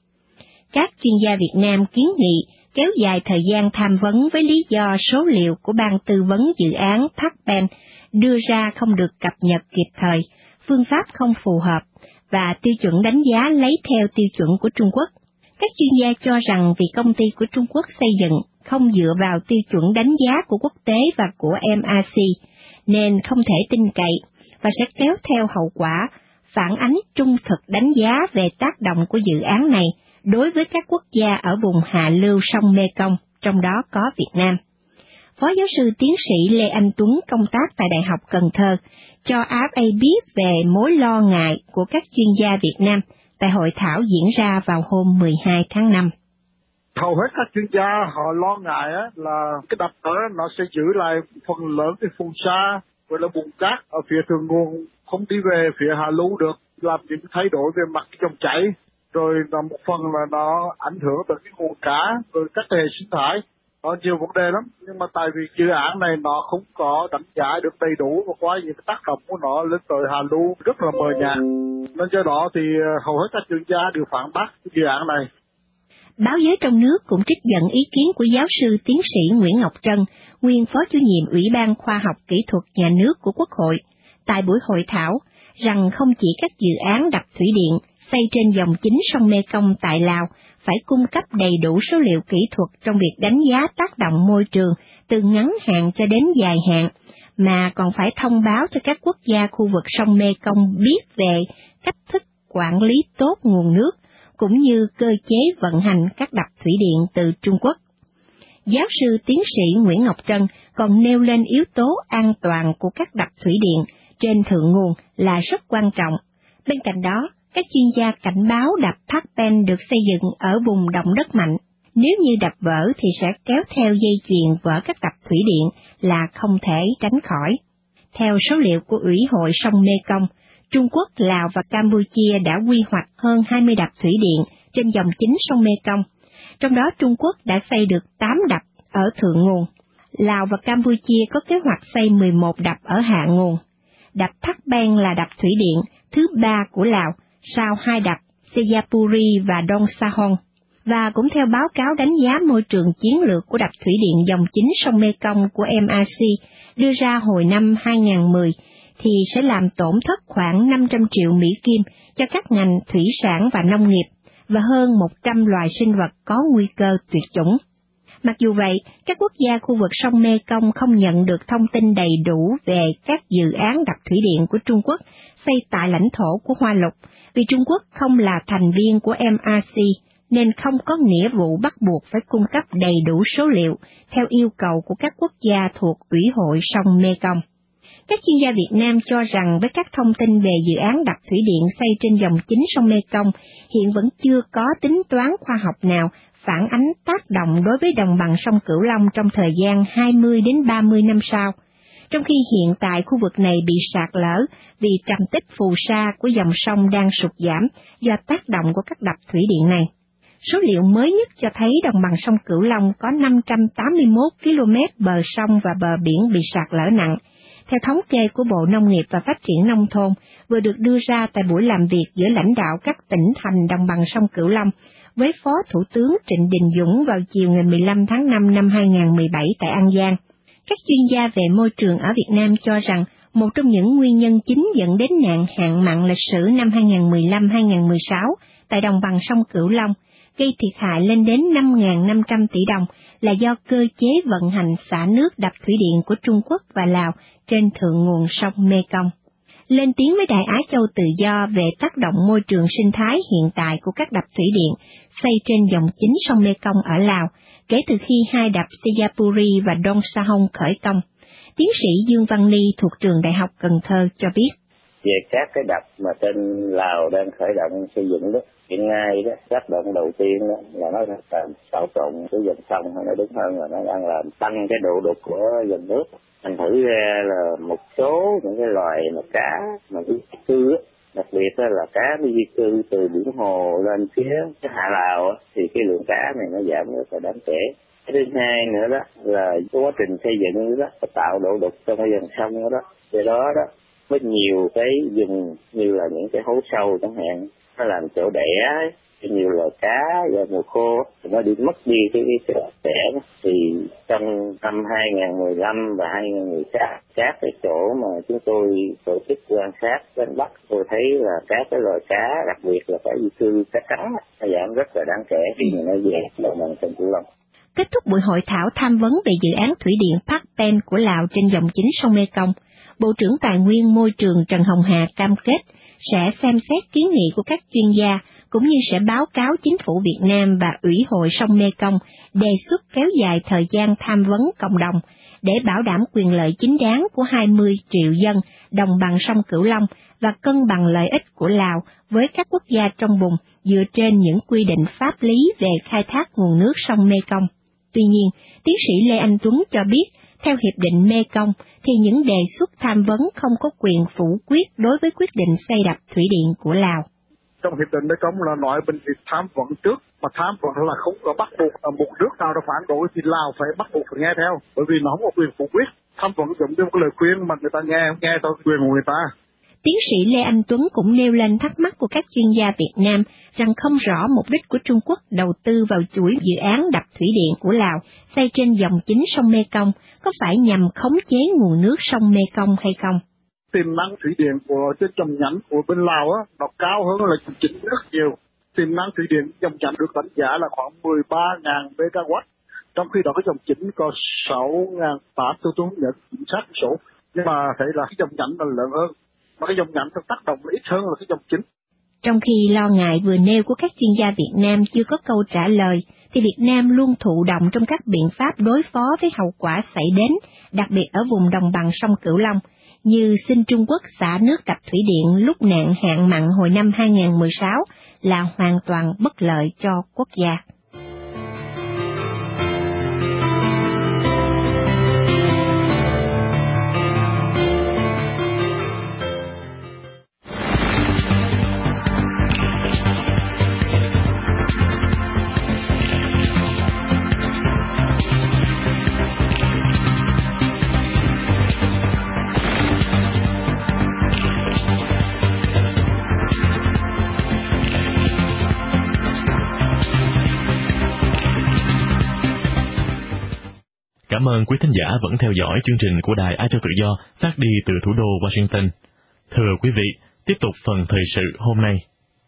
[SPEAKER 7] Các chuyên gia Việt Nam kiến nghị kéo dài thời gian tham vấn với lý do số liệu của Ban Tư vấn Dự án Bắc Ben đưa ra không được cập nhật kịp thời, phương pháp không phù hợp, và tiêu chuẩn đánh giá lấy theo tiêu chuẩn của Trung Quốc. Các chuyên gia cho rằng vì công ty của Trung Quốc xây dựng không dựa vào tiêu chuẩn đánh giá của quốc tế và của M R C, nên không thể tin cậy, và sẽ kéo theo hậu quả phản ánh trung thực đánh giá về tác động của dự án này đối với các quốc gia ở vùng hạ lưu sông Mekong, trong đó có Việt Nam. Phó giáo sư tiến sĩ Lê Anh Tuấn công tác tại Đại học Cần Thơ cho R A biết về mối lo ngại của các chuyên gia Việt Nam tại hội thảo diễn ra vào hôm mười hai tháng năm.
[SPEAKER 8] Hầu hết các chuyên gia họ lo ngại là cái đập đó nó sẽ giữ lại phần lớn cái phù sa với là bùn cát ở phía thượng nguồn, không đi về phía hạ lưu được, làm những thay đổi về mặt dòng chảy, rồi là một phần là nó ảnh hưởng tới cái nguồn cá, rồi các hệ sinh thái. Có nhiều vấn đề lắm, nhưng mà tại vì dự án này nó không có đánh giá được đầy đủ và qua những cái tác động của nó lên tới hạ lưu rất là mờ nhạt, nên do đó thì hầu hết các chuyên gia đều phản bác cái dự án này.
[SPEAKER 7] Báo giới trong nước cũng trích dẫn ý kiến của giáo sư tiến sĩ Nguyễn Ngọc Trân, nguyên phó chủ nhiệm Ủy ban Khoa học Kỹ thuật Nhà nước của Quốc hội, tại buổi hội thảo, rằng không chỉ các dự án đập thủy điện xây trên dòng chính sông Mekong tại Lào phải cung cấp đầy đủ số liệu kỹ thuật trong việc đánh giá tác động môi trường từ ngắn hạn cho đến dài hạn, mà còn phải thông báo cho các quốc gia khu vực sông Mekong biết về cách thức quản lý tốt nguồn nước, cũng như cơ chế vận hành các đập thủy điện từ Trung Quốc. Giáo sư tiến sĩ Nguyễn Ngọc Trân còn nêu lên yếu tố an toàn của các đập thủy điện trên thượng nguồn là rất quan trọng. Bên cạnh đó, các chuyên gia cảnh báo đập Bắc Ben được xây dựng ở vùng động đất mạnh. Nếu như đập vỡ thì sẽ kéo theo dây chuyền vỡ các đập thủy điện là không thể tránh khỏi. Theo số liệu của Ủy hội sông Mekong, Trung Quốc, Lào và Campuchia đã quy hoạch hơn hai mươi đập thủy điện trên dòng chính sông Mekong. Trong đó Trung Quốc đã xây được tám đập ở thượng nguồn. Lào và Campuchia có kế hoạch xây mười một đập ở hạ nguồn. Đập Bắc Ben là đập thủy điện thứ ba của Lào, sau hai đập Seyapuri và Don Sahong. Và cũng theo báo cáo đánh giá môi trường chiến lược của đập thủy điện dòng chính sông Mekong của M R C đưa ra hồi năm hai nghìn không trăm mười, thì sẽ làm tổn thất khoảng năm trăm triệu Mỹ Kim cho các ngành thủy sản và nông nghiệp, và hơn một trăm loài sinh vật có nguy cơ tuyệt chủng. Mặc dù vậy, các quốc gia khu vực sông Mekong không nhận được thông tin đầy đủ về các dự án đập thủy điện của Trung Quốc xây tại lãnh thổ của Hoa Lục, vì Trung Quốc không là thành viên của em rờ xê nên không có nghĩa vụ bắt buộc phải cung cấp đầy đủ số liệu theo yêu cầu của các quốc gia thuộc Ủy hội sông Mekong. Các chuyên gia Việt Nam cho rằng với các thông tin về dự án đập thủy điện xây trên dòng chính sông Mekong, hiện vẫn chưa có tính toán khoa học nào phản ánh tác động đối với đồng bằng sông Cửu Long trong thời gian hai mươi đến ba mươi năm sau, trong khi hiện tại khu vực này bị sạt lở vì trầm tích phù sa của dòng sông đang sụt giảm do tác động của các đập thủy điện này. Số liệu mới nhất cho thấy đồng bằng sông Cửu Long có năm trăm tám mươi mốt ki lô mét bờ sông và bờ biển bị sạt lở nặng, theo thống kê của Bộ Nông nghiệp và Phát triển Nông thôn, vừa được đưa ra tại buổi làm việc giữa lãnh đạo các tỉnh thành đồng bằng sông Cửu Long với Phó Thủ tướng Trịnh Đình Dũng vào chiều ngày mười lăm tháng năm năm hai nghìn không trăm mười bảy tại An Giang. Các chuyên gia về môi trường ở Việt Nam cho rằng một trong những nguyên nhân chính dẫn đến nạn hạn mặn lịch sử năm hai nghìn không trăm mười lăm hai nghìn không trăm mười sáu tại đồng bằng sông Cửu Long gây thiệt hại lên đến năm nghìn năm trăm tỷ đồng là do cơ chế vận hành xả nước đập thủy điện của Trung Quốc và Lào trên thượng nguồn sông Mekong. Lên tiếng với Đài Á Châu Tự Do về tác động môi trường sinh thái hiện tại của các đập thủy điện xây trên dòng chính sông Mekong ở Lào, kể từ khi hai đập Seyapuri và Don Sahong khởi công. Tiến sĩ Dương Văn Ni thuộc trường Đại học Cần Thơ cho biết.
[SPEAKER 9] Về các cái đập mà trên Lào đang khởi động xây dựng đó, hiện nay đó, tác động đầu tiên đó là nó làm xáo trộn cái dòng sông, hay nói đúng hơn là nó đang làm tăng cái độ đục của dòng nước. Thành thử ra là một số những cái loài mà cá mà di cư, đặc biệt là cá di cư từ biển hồ lên phía cái Hạ Lào, thì cái lượng cá này nó giảm rất là đáng kể. Cái thứ hai nữa đó là cái quá trình xây dựng đó tạo độ đục trong cái dòng sông đó, do đó đó với nhiều cái vùng như là những cái hố sâu chẳng hạn, nó làm chỗ đẻ nhiều loài cá và mùa khô thì nó đi mất đi cái cái chỗ đẻ. Thì trong năm hai nghìn không trăm mười lăm và hai nghìn không trăm mười sáu, các cái chỗ mà chúng tôi tổ chức quan sát đánh bắt, tôi thấy là các cái loài cá, đặc biệt là cá di cư, cá trắng, nó giảm rất là đáng kể khi mà nó về đồng bằng sông Cửu Long.
[SPEAKER 7] Kết thúc buổi hội thảo tham vấn về dự án thủy điện Park Pen của Lào trên dòng chính sông Mekong, Bộ trưởng Tài nguyên Môi trường Trần Hồng Hà cam kết sẽ xem xét kiến nghị của các chuyên gia, cũng như sẽ báo cáo chính phủ Việt Nam và Ủy hội sông Mekong đề xuất kéo dài thời gian tham vấn cộng đồng để bảo đảm quyền lợi chính đáng của hai mươi triệu dân đồng bằng sông Cửu Long và cân bằng lợi ích của Lào với các quốc gia trong vùng dựa trên những quy định pháp lý về khai thác nguồn nước sông Mekong. Tuy nhiên, tiến sĩ Lê Anh Tuấn cho biết, theo Hiệp định Mekong thì những đề xuất tham vấn không có quyền phủ quyết đối với quyết định xây đập thủy điện của Lào.
[SPEAKER 8] Trong Hiệp định Mekong là nói bên việc tham vấn trước, mà tham vấn là không có bắt buộc một nước nào đó phản đối thì Lào phải bắt buộc phải nghe theo, bởi vì nó không có quyền phủ quyết. Tham vấn giống như một lời khuyên mà người ta nghe, nghe theo quyền của người ta.
[SPEAKER 7] Tiến sĩ Lê Anh Tuấn cũng nêu lên thắc mắc của các chuyên gia Việt Nam rằng không rõ mục đích của Trung Quốc đầu tư vào chuỗi dự án đập thủy điện của Lào xây trên dòng chính sông Mekong có phải nhằm khống chế nguồn nước sông Mekong hay không.
[SPEAKER 8] Tiềm năng thủy điện của trên dòng nhánh của bên Lào á, nó cao hơn là dòng chính rất nhiều. Tiềm năng thủy điện dòng nhánh được đánh giá là khoảng mười ba nghìn mê-ga-oát, trong khi đó cái dòng chính có sáu nghìn tám, tôi không nhớ chính xác số, nhưng mà thấy là cái dòng nhánh là lớn hơn. Mà cái dòng nhánh nó tác động ít hơn là cái dòng chính.
[SPEAKER 7] Trong khi lo ngại vừa nêu của các chuyên gia Việt Nam chưa có câu trả lời, thì Việt Nam luôn thụ động trong các biện pháp đối phó với hậu quả xảy đến, đặc biệt ở vùng đồng bằng sông Cửu Long, như xin Trung Quốc xả nước đập thủy điện lúc nạn hạn mặn hồi năm hai nghìn không trăm mười sáu là hoàn toàn bất lợi cho quốc gia.
[SPEAKER 1] Cảm ơn quý thính giả vẫn theo dõi chương trình của Đài Á Châu Tự Do phát đi từ thủ đô Washington. Thưa quý vị, tiếp tục phần thời sự hôm nay.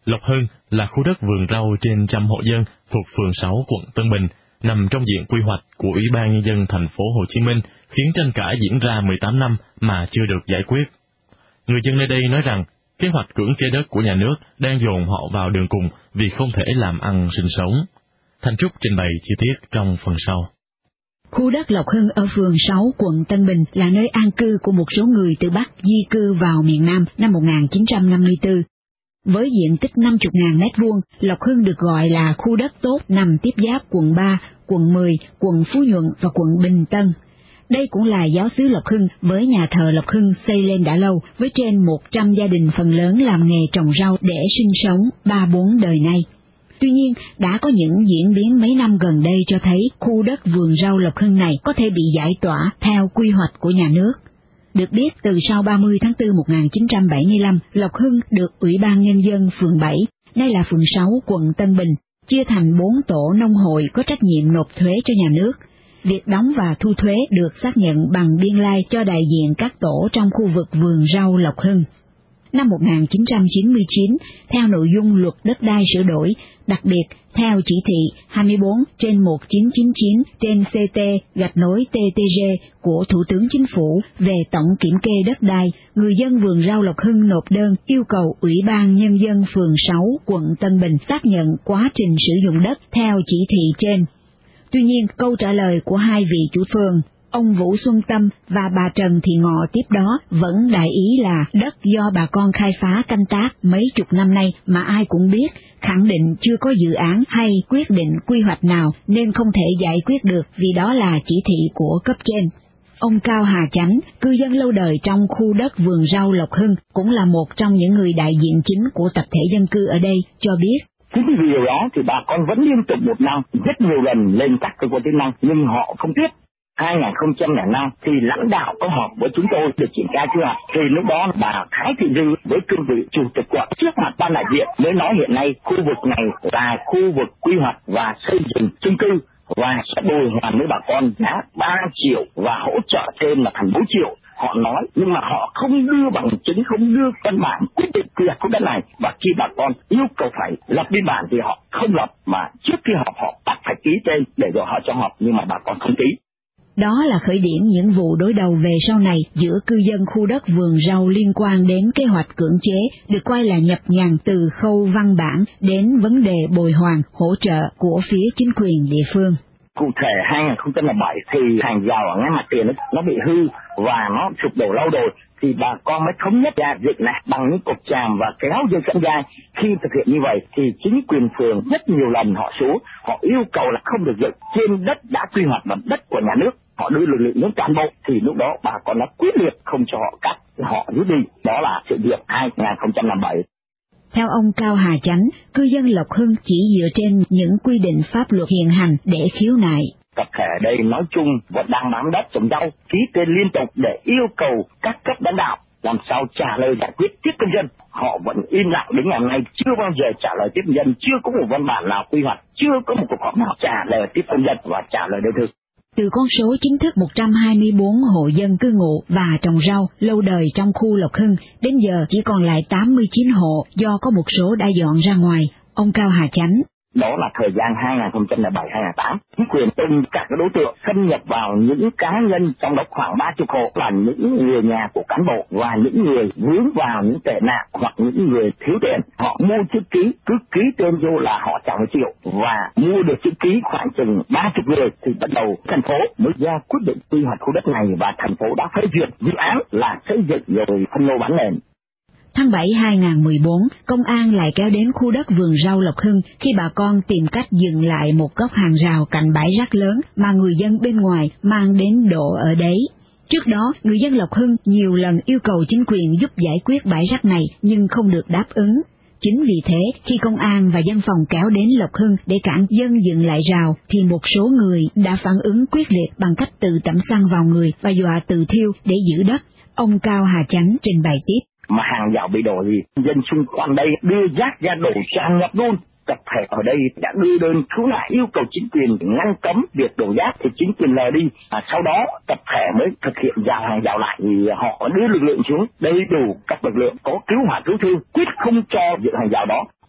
[SPEAKER 1] Lộc Hưng là khu đất vườn rau trên trăm hộ dân thuộc phường sáu quận Tân Bình, nằm trong diện quy hoạch của Ủy ban Nhân dân thành phố Hồ Chí Minh, khiến tranh cãi diễn ra mười tám năm mà chưa được giải quyết. Người dân nơi đây nói rằng, kế hoạch cưỡng chế đất của nhà nước đang dồn họ vào đường cùng vì không thể làm ăn sinh sống. Thanh Trúc trình bày chi tiết trong phần sau.
[SPEAKER 10] Khu đất Lộc Hưng ở phường sáu quận Tân Bình là nơi an cư của một số người từ Bắc di cư vào miền Nam năm một nghìn chín trăm năm mươi tư. Với diện tích năm mươi nghìn mét vuông, Lộc Hưng được gọi là khu đất tốt nằm tiếp giáp quận ba, quận mười, quận Phú Nhuận và quận Bình Tân. Đây cũng là giáo xứ Lộc Hưng với nhà thờ Lộc Hưng xây lên đã lâu, với trên một trăm gia đình phần lớn làm nghề trồng rau để sinh sống ba bốn đời nay. Tuy nhiên, đã có những diễn biến mấy năm gần đây cho thấy khu đất vườn rau Lộc Hưng này có thể bị giải tỏa theo quy hoạch của nhà nước. Được biết, từ sau ba mươi tháng tư một nghìn chín trăm bảy mươi lăm, Lộc Hưng được Ủy ban Nhân dân phường bảy, nay là phường sáu quận Tân Bình, chia thành bốn tổ nông hội có trách nhiệm nộp thuế cho nhà nước. Việc đóng và thu thuế được xác nhận bằng biên lai cho đại diện các tổ trong khu vực vườn rau Lộc Hưng. Năm một nghìn chín trăm chín mươi chín, theo nội dung luật đất đai sửa đổi, đặc biệt theo chỉ thị hai mươi bốn trên một nghìn chín trăm chín mươi chín trên C T gạch nối T T G của Thủ tướng Chính phủ về tổng kiểm kê đất đai, người dân vườn rau Lộc Hưng nộp đơn yêu cầu Ủy ban Nhân dân phường sáu quận Tân Bình xác nhận quá trình sử dụng đất theo chỉ thị trên. Tuy nhiên, câu trả lời của hai vị chủ phường, ông Vũ Xuân Tâm và bà Trần Thị Ngọ tiếp đó vẫn đại ý là đất do bà con khai phá canh tác mấy chục năm nay mà ai cũng biết, khẳng định chưa có dự án hay quyết định quy hoạch nào nên không thể giải quyết được vì đó là chỉ thị của cấp trên. Ông Cao Hà Chánh, cư dân lâu đời trong khu đất vườn rau Lộc Hưng, cũng là một trong những người đại diện chính của tập thể dân cư ở đây, cho biết.
[SPEAKER 11] Chính vì điều đó thì bà con vẫn liên tục một năm, rất nhiều lần lên các cơ quan chức năng, nhưng họ không biết. hai nghìn không trăm lẻ năm thì lãnh đạo có họp với chúng tôi để triển khai quy hoạch. Thì lúc đó bà Thái Thị Dư với cương vị chủ tịch quận trước mặt ban đại diện mới nói hiện nay khu vực này là khu vực quy hoạch và xây dựng chung cư và sẽ bồi hoàn với bà con giá ba triệu và hỗ trợ thêm là thành bốn triệu. Họ nói nhưng mà họ không đưa bằng chứng, không đưa văn bản quyết định quy hoạch khu đất này, và khi bà con yêu cầu phải lập biên bản thì họ không lập, mà trước khi họp họ bắt phải ký tên để rồi họ cho họp, nhưng mà bà con không ký.
[SPEAKER 10] Đó là khởi điểm những vụ đối đầu về sau này giữa cư dân khu đất vườn rau liên quan đến kế hoạch cưỡng chế, được coi là nhập nhằng từ khâu văn bản đến vấn đề bồi hoàn, hỗ trợ của phía chính quyền địa phương.
[SPEAKER 11] Cụ thể hai nghìn không trăm lẻ bảy thì hàng rào ở ngay mặt tiền nó bị hư và nó sụp đổ lâu rồi, thì bà con mới thống nhất ra dựng lại bằng những cột tràm và kéo dây dẫn gai. Khi thực hiện như vậy thì chính quyền phường rất nhiều lần họ xuống, họ yêu cầu là không được dựng trên đất đã quy hoạch và đất của nhà nước. Họ đưa lực lượng đến toàn bộ thì lúc đó bà con đã quyết liệt không cho họ cắt, họ rút đi. Đó là sự việc hai nghìn không trăm lẻ bảy.
[SPEAKER 10] Theo ông Cao Hà Chánh, cư dân Lộc Hưng chỉ dựa trên những quy định pháp luật hiện hành để khiếu nại.
[SPEAKER 11] Tập thể đây nói chung vẫn đang bám đất trồng rau, ký tên liên tục để yêu cầu các cấp lãnh đạo làm sao trả lời giải quyết tiếp công dân. Họ vẫn im lặng đến ngày hôm nay, chưa bao giờ trả lời tiếp công dân, chưa có một văn bản nào quy hoạch, chưa có một cuộc họp nào trả lời tiếp công dân và trả lời đơn thư.
[SPEAKER 10] Từ con số chính thức một trăm hai mươi bốn hộ dân cư ngụ và trồng rau lâu đời trong khu Lộc Hưng, đến giờ chỉ còn lại tám mươi chín hộ do có một số đã dọn ra ngoài. Ông Cao Hà Chánh.
[SPEAKER 11] Đó là thời gian hai nghìn không trăm lẻ bảy đến hai nghìn không trăm lẻ tám. Chính quyền tung các đối tượng xâm nhập vào những cá nhân, trong đó khoảng ba mươi hộ là những người nhà của cán bộ và những người vướng vào những tệ nạn hoặc những người thiếu tiền. Họ mua chữ ký, cứ ký tên vô là họ trả một triệu, và mua được chữ ký khoảng chừng ba mươi người thì bắt đầu thành phố mới ra quyết định quy hoạch khu đất này, và thành phố đã phê duyệt dự án là xây dựng rồi phân lô bán nền.
[SPEAKER 10] Tháng bảy năm hai nghìn không trăm mười bốn, công an lại kéo đến khu đất vườn rau Lộc Hưng khi bà con tìm cách dừng lại một góc hàng rào cạnh bãi rác lớn mà người dân bên ngoài mang đến đổ ở đấy. Trước đó, người dân Lộc Hưng nhiều lần yêu cầu chính quyền giúp giải quyết bãi rác này nhưng không được đáp ứng. Chính vì thế, khi công an và dân phòng kéo đến Lộc Hưng để cản dân dựng lại rào, thì một số người đã phản ứng quyết liệt bằng cách tự tẩm xăng vào người và dọa tự thiêu để giữ đất. Ông Cao Hà Chánh trình bày tiếp.
[SPEAKER 11] Mà hàng rào bị đổ gì, dân xung quanh đây đưa rác ra đổ tràn ngập luôn. Tập thể ở đây đã đưa đơn cứu nạn yêu cầu chính quyền ngăn cấm việc đổ rác, thì chính quyền lờ đi. À, sau đó tập thể mới thực hiện rào hàng rào lại, thì họ có đưa lực lượng xuống đầy đủ các lực lượng có cứu hỏa cứu thương, quyết không cho việc hàng rào đó.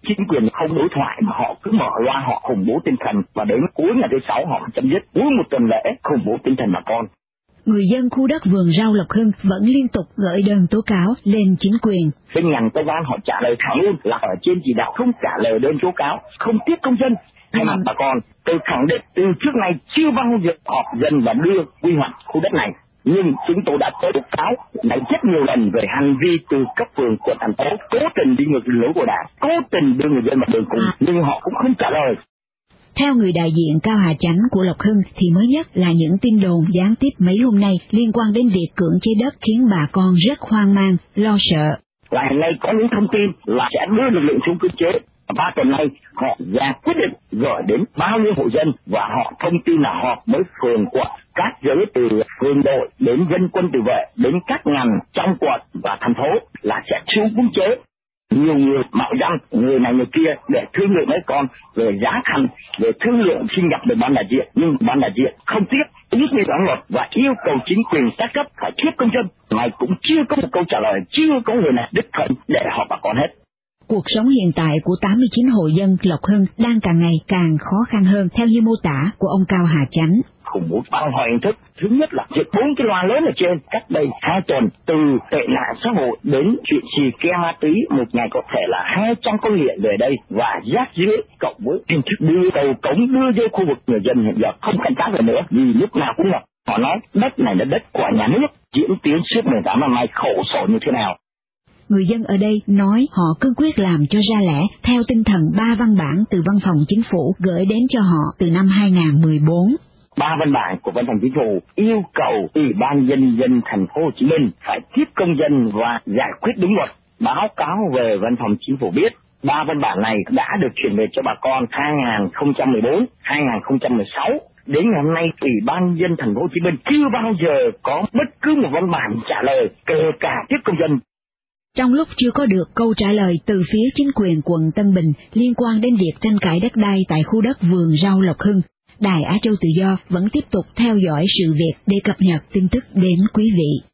[SPEAKER 11] chính quyền không đối thoại mà họ cứ mở loa, họ khủng bố tinh thần, và đến cuối ngày thứ sáu họ chấm dứt. Cuối một tuần lễ khủng bố tinh thần bà con.
[SPEAKER 10] Người dân khu đất vườn rau Lộc Hưng vẫn liên tục gửi đơn tố cáo lên chính quyền.
[SPEAKER 11] Bên ngành công an họ trả lời thẳng luôn là ở trên chỉ đạo không trả lời đơn tố cáo, không tiếp công dân. Thay mặt bà con, tôi khẳng định từ trước nay chưa bao giờ họp dân và đưa quy hoạch khu đất này. Nhưng chúng tôi đã tố cáo đã rất nhiều lần về hành vi từ cấp phường, quận, thành phố cố tình đi ngược đường lối của đảng, cố tình đưa người dân vào đường cùng, nhưng họ cũng không trả lời.
[SPEAKER 10] Theo người đại diện Cao Hà Chánh của Lộc Hưng thì mới nhất là những tin đồn gián tiếp mấy hôm nay liên quan đến việc cưỡng chế đất khiến bà con rất hoang mang, lo sợ.
[SPEAKER 11] Và hiện nay có những thông tin là sẽ đưa lực lượng xuống cưỡng chế. Ba tuần nay họ ra quyết định gửi đến bao nhiêu hộ dân và họ thông tin là họp với phường, quận, các giới từ phường đội đến dân quân tự vệ đến các ngành trong quận và thành phố là sẽ xuống cưỡng chế. Nhiều người mạo danh người này người kia để thương lượng với con về giá thành, về thương lượng xin gặp được ban đại diện, nhưng ban đại diện không tiếp, ít như đảng luật và yêu cầu chính quyền các cấp phải thuyết công dân. Này cũng chưa có một câu trả lời, chưa có người này đích thân để họ bà con hết.
[SPEAKER 10] Cuộc sống hiện tại của tám mươi chín hộ dân Lộc Hưng đang càng ngày càng khó khăn hơn theo như mô tả của ông Cao Hà Chánh.
[SPEAKER 11] Khủng bố bằng mọi hình thức. Thứ nhất là diệt bốn cái loa lớn ở trên. Cách đây hai tuần, từ tệ nạn xã hội đến chuyện xì ke ma túy, một ngày có thể là hai trăm con nghiện về đây và rác dưới cộng với hình thức đưa tàu cống đưa vô khu vực người dân hiện giờ không canh tác được nữa vì lúc nào cũng ngập. Họ nói đất này là đất của nhà nước, diễn tiến suốt mười tám năm nay khổ sở như thế nào.
[SPEAKER 10] Người dân ở đây nói họ cương quyết làm cho ra lẽ theo tinh thần ba văn bản từ Văn phòng Chính phủ gửi đến cho họ từ năm hai nghìn không trăm mười bốn.
[SPEAKER 11] Ba văn bản của Văn phòng Chính phủ yêu cầu Ủy ban Nhân dân Thành phố Hồ Chí Minh phải tiếp công dân và giải quyết đúng luật. Báo cáo về Văn phòng Chính phủ biết ba văn bản này đã được chuyển về cho bà con hai nghìn không trăm mười bốn, hai nghìn không trăm mười sáu. Đến ngày hôm nay, Ủy ban Nhân dân Thành phố Hồ Chí Minh chưa bao giờ có bất cứ một văn bản trả lời kể cả tiếp công dân.
[SPEAKER 10] Trong lúc chưa có được câu trả lời từ phía chính quyền quận Tân Bình liên quan đến việc tranh cãi đất đai tại khu đất vườn rau Lộc Hưng, Đài Á Châu Tự Do vẫn tiếp tục theo dõi sự việc để cập nhật tin tức đến quý vị.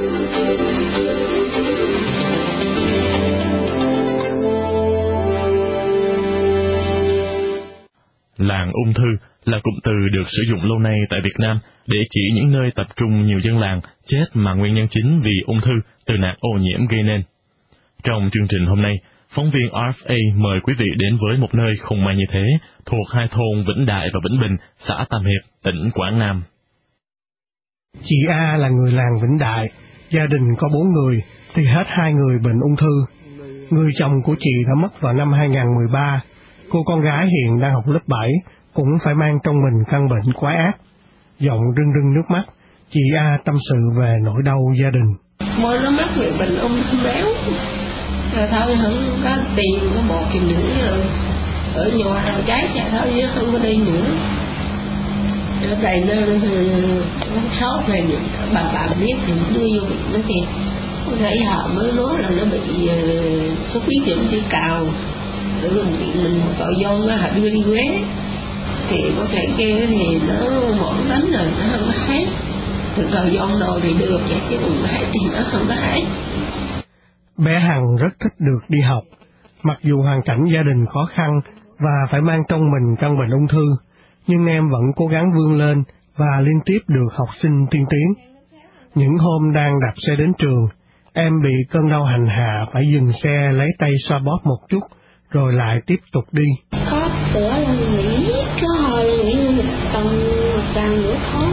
[SPEAKER 1] Làng ung thư là cụm từ được sử dụng lâu nay tại Việt Nam để chỉ những nơi tập trung nhiều dân làng chết mà nguyên nhân chính vì ung thư từ nạn ô nhiễm gây nên. Trong chương trình hôm nay, phóng viên rờ ép a mời quý vị đến với một nơi không may như thế, thuộc hai thôn Vĩnh Đại và Vĩnh Bình, xã Tam Hiệp, tỉnh Quảng Nam.
[SPEAKER 12] Chị A là người làng Vĩnh Đại, gia đình có bốn người, thì hết hai người bệnh ung thư. Người chồng của chị đã mất vào năm hai nghìn không trăm mười ba, cô con gái hiện đang học lớp bảy, cũng phải mang trong mình căn bệnh quái ác. Giọng rưng rưng nước mắt, chị A tâm sự về nỗi đau gia đình.
[SPEAKER 13] Mới nó mắc người bệnh ung thư béo, rồi thôi không có tiền, có một kiềm nữa rồi ở nhà rồi cháy chạy thôi chứ không có đi nữa. Ở đây nó sốt này bà bà biết thì đưa vô bệnh nó thì thấy họ mới nói là nó bị xuất huyết dẫn đi cào, rồi mình mình tội vô họ đưa đi quế thì có thể kêu thì nó mỏng tính rồi nó không có hết. Từ thời gian rồi thì được chạy chứ đừng hết thì nó không có hết.
[SPEAKER 12] Bé Hằng rất thích được đi học, mặc dù hoàn cảnh gia đình khó khăn và phải mang trong mình căn bệnh ung thư, nhưng em vẫn cố gắng vươn lên và liên tiếp được học sinh tiên tiến. Những hôm đang đạp xe đến trường, em bị cơn đau hành hạ phải dừng xe lấy tay xoa bóp một chút, rồi lại tiếp tục đi.
[SPEAKER 13] Có bữa là nghỉ, cái hồi nghỉ một tuần, một tuần nữa thôi.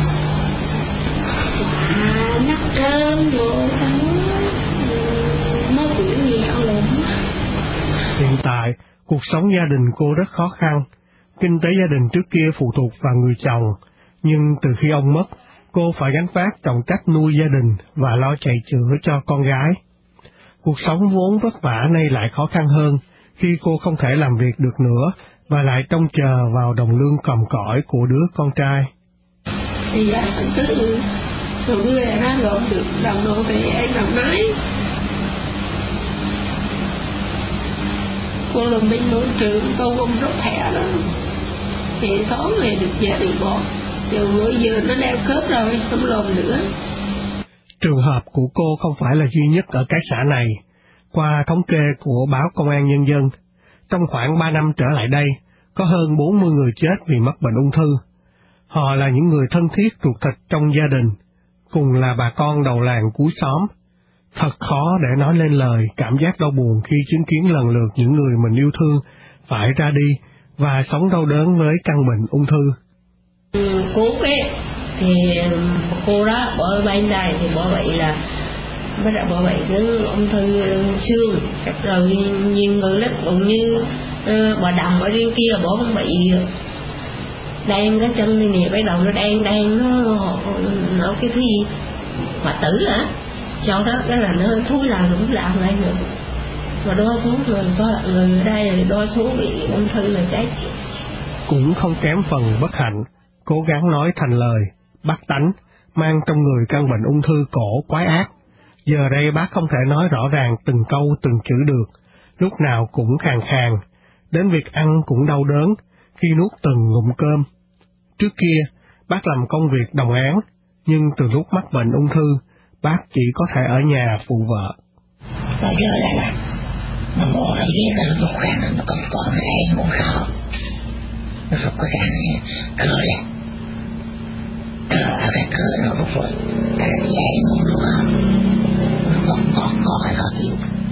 [SPEAKER 13] À, nắp cơm rồi nó quyển gì không lắm.
[SPEAKER 12] Hiện tại, cuộc sống gia đình cô rất khó khăn. Kinh tế gia đình trước kia phụ thuộc vào người chồng, nhưng từ khi ông mất, cô phải gánh vác trọng trách nuôi gia đình và lo chạy chữa cho con gái. Cuộc sống vốn vất vả nay lại khó khăn hơn, khi cô không thể làm việc được nữa và lại trông chờ vào đồng lương còm cõi của đứa con trai.
[SPEAKER 13] Thì anh phải cứ rồi đưa ra lộn được đồng đồ thì em làm máy. Cô làm bên môi trường, cô không rút thẻ đó. Thì tối về được về được bỏ. Rồi bữa giờ nó đeo khớp rồi, không làm nữa.
[SPEAKER 12] Trường hợp của cô không phải là duy nhất ở cái xã này. Qua thống kê của báo Công an Nhân dân, Trong khoảng ba năm trở lại đây, có hơn bốn mươi người chết vì mắc bệnh ung thư. Họ là những người thân thiết ruột thịt trong gia đình, cùng là bà con đầu làng cuối xóm. Thật khó để nói lên lời cảm giác đau buồn khi chứng kiến lần lượt những người mình yêu thương phải ra đi và sống đau đớn với căn bệnh ung thư.
[SPEAKER 13] Cứu ấy, thì cô đó bỏ bệnh này thì bỏ bệnh là bắt đầu bỏ bệnh cái ung thư xương, rồi nhiều người lắm cũng như uh, bà Đầm ở riêng kia bỏ không bị đen cái chân này nè, bắt đầu nó đen đen nó nó cái thứ gì hoại tử hả, sau đó cái là nó thúi làm cũng làm lại nữa, mà đo xuống rồi có người ở đây đo xuống bị ung thư là chết.
[SPEAKER 12] Cũng không kém phần bất hạnh, cố gắng nói thành lời, bắt tánh, mang trong người căn bệnh ung thư cổ quái ác. Giờ đây bác không thể nói rõ ràng từng câu từng chữ được, lúc nào cũng khàn khàn, đến việc ăn cũng đau đớn khi nuốt từng ngụm cơm. Trước kia, bác làm công việc đồng áng, nhưng từ lúc mắc bệnh ung thư, bác chỉ có thể ở nhà phụ vợ.
[SPEAKER 14] Bây giờ là nó ngồi nó dễ cái lúc khăn nó còn còn lại ngủ khó. Nó rụt cái khăn này, cười lên. Cười ở cái cười nó rụt rồi, cái là dễ ngủ lúc khó. Nó còn còn còn cái khó chịu.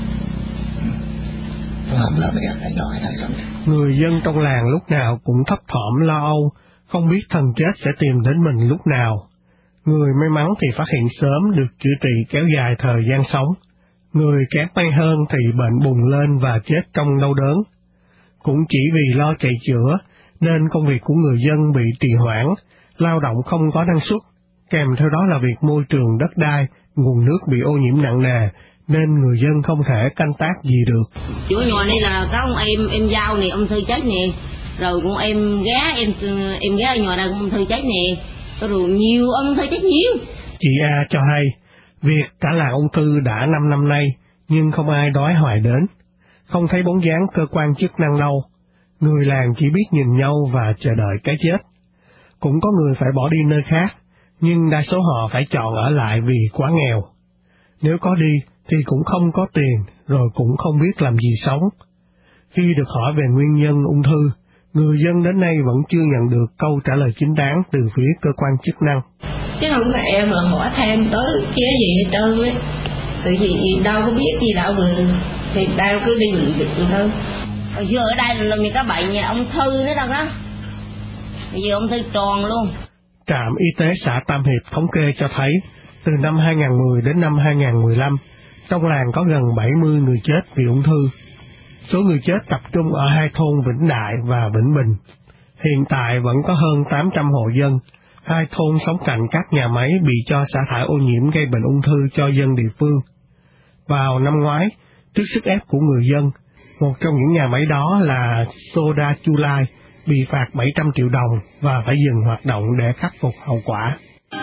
[SPEAKER 14] Nó không lo bây giờ cái nhỏ này lắm.
[SPEAKER 12] Người dân trong làng lúc nào cũng thấp thỏm lo âu, không biết thần chết sẽ tìm đến mình lúc nào. Người may mắn thì phát hiện sớm được chữa trị kéo dài thời gian sống. Người kém may hơn thì bệnh bùng lên và chết trong đau đớn. Cũng chỉ vì lo chạy chữa, nên công việc của người dân bị trì hoãn, lao động không có năng suất, kèm theo đó là việc môi trường đất đai, nguồn nước bị ô nhiễm nặng nề, nên người dân không thể canh tác gì được.
[SPEAKER 15] Chỗ nhỏ đây là có ông em em giao này, ông thư chết nè, rồi cũng em gá em em gá ở nhỏ đây cũng ông thư chết nè, rồi nhiều ông thư chết nhiều.
[SPEAKER 12] Chị A cho hay, việc cả làng ung thư đã năm năm nay, nhưng không ai đói hoài đến, không thấy bóng dáng cơ quan chức năng đâu. Người làng chỉ biết nhìn nhau và chờ đợi cái chết. Cũng có người phải bỏ đi nơi khác, nhưng đa số họ phải chọn ở lại vì quá nghèo. Nếu có đi thì cũng không có tiền, rồi cũng không biết làm gì sống. Khi được hỏi về nguyên nhân ung thư, người dân đến nay vẫn chưa nhận được câu trả lời chính đáng từ phía cơ quan chức năng.
[SPEAKER 13] Chứ không phải em mà hỏi thêm tới kia gì hết trơn ấy. Tự vì đâu có biết gì đâu mà thì đâu cứ đi bệnh viện thôi.
[SPEAKER 15] Hồi xưa ở đây là mình có bệnh nhà ung thư nữa đâu đó. Bây giờ ung thư tròn luôn.
[SPEAKER 12] Trạm y tế xã Tam Hiệp thống kê cho thấy, từ năm hai nghìn không trăm mười đến năm hai nghìn không trăm mười lăm, trong làng có gần bảy mươi người chết vì ung thư. Số người chết tập trung ở hai thôn Vĩnh Đại và Vĩnh Bình. Hiện tại vẫn có hơn tám trăm hộ dân, hai thôn sống cạnh các nhà máy bị cho xả thải ô nhiễm gây bệnh ung thư cho dân địa phương. Vào năm ngoái, trước sức ép của người dân, một trong những nhà máy đó là Soda Chu Lai bị phạt bảy trăm triệu đồng và phải dừng hoạt động để khắc phục hậu quả.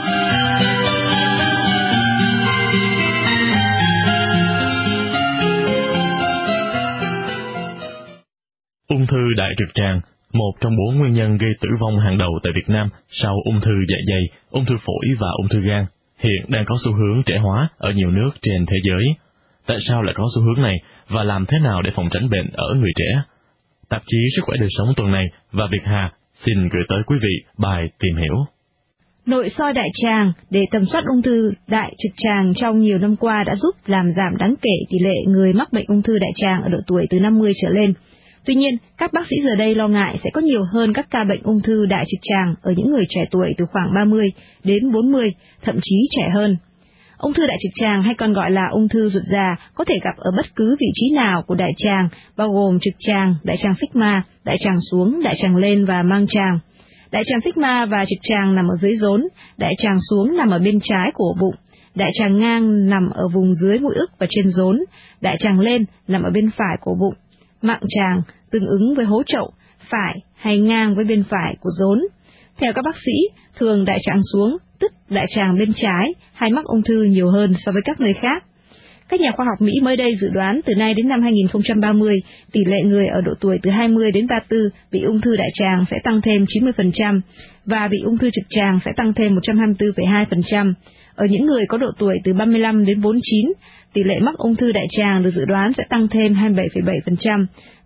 [SPEAKER 1] Ung thư đại trực tràng, một trong bốn nguyên nhân gây tử vong hàng đầu tại Việt Nam sau ung thư dạ dày, ung thư phổi và ung thư gan, hiện đang có xu hướng trẻ hóa ở nhiều nước trên thế giới. Tại sao lại có xu hướng này và làm thế nào để phòng tránh bệnh ở người trẻ? Tạp chí Sức khỏe đời sống tuần này và Việt Hà xin gửi tới quý vị bài tìm hiểu.
[SPEAKER 4] Nội soi đại tràng để tầm soát ung thư đại trực tràng trong nhiều năm qua đã giúp làm giảm đáng kể tỷ lệ người mắc bệnh ung thư đại tràng ở độ tuổi từ năm mươi trở lên. Tuy nhiên, các bác sĩ giờ đây lo ngại sẽ có nhiều hơn các ca bệnh ung thư đại trực tràng ở những người trẻ tuổi từ khoảng ba mươi đến bốn mươi, thậm chí trẻ hơn. Ung thư đại trực tràng hay còn gọi là ung thư ruột già có thể gặp ở bất cứ vị trí nào của đại tràng, bao gồm trực tràng, đại tràng sigma, đại tràng xuống, đại tràng lên và mang tràng. Đại tràng sigma và trực tràng nằm ở dưới rốn, đại tràng xuống nằm ở bên trái của bụng, đại tràng ngang nằm ở vùng dưới mũi ức và trên rốn, đại tràng lên nằm ở bên phải của bụng. Mạng tràng tương ứng với hố trậu, phải hay ngang với bên phải của rốn. Theo các bác sĩ, thường đại tràng xuống, tức đại tràng bên trái, hay mắc ung thư nhiều hơn so với các nơi khác. Các nhà khoa học Mỹ mới đây dự đoán từ nay đến năm hai nghìn không trăm ba mươi, tỷ lệ người ở độ tuổi từ hai mươi đến ba mươi tư bị ung thư đại tràng sẽ tăng thêm chín mươi phần trăm, và bị ung thư trực tràng sẽ tăng thêm một trăm hai mươi tư phẩy hai phần trăm. Ở những người có độ tuổi từ ba mươi lăm đến bốn mươi chín, tỷ lệ mắc ung thư đại tràng được dự đoán sẽ tăng thêm hai mươi bảy phẩy bảy phần trăm,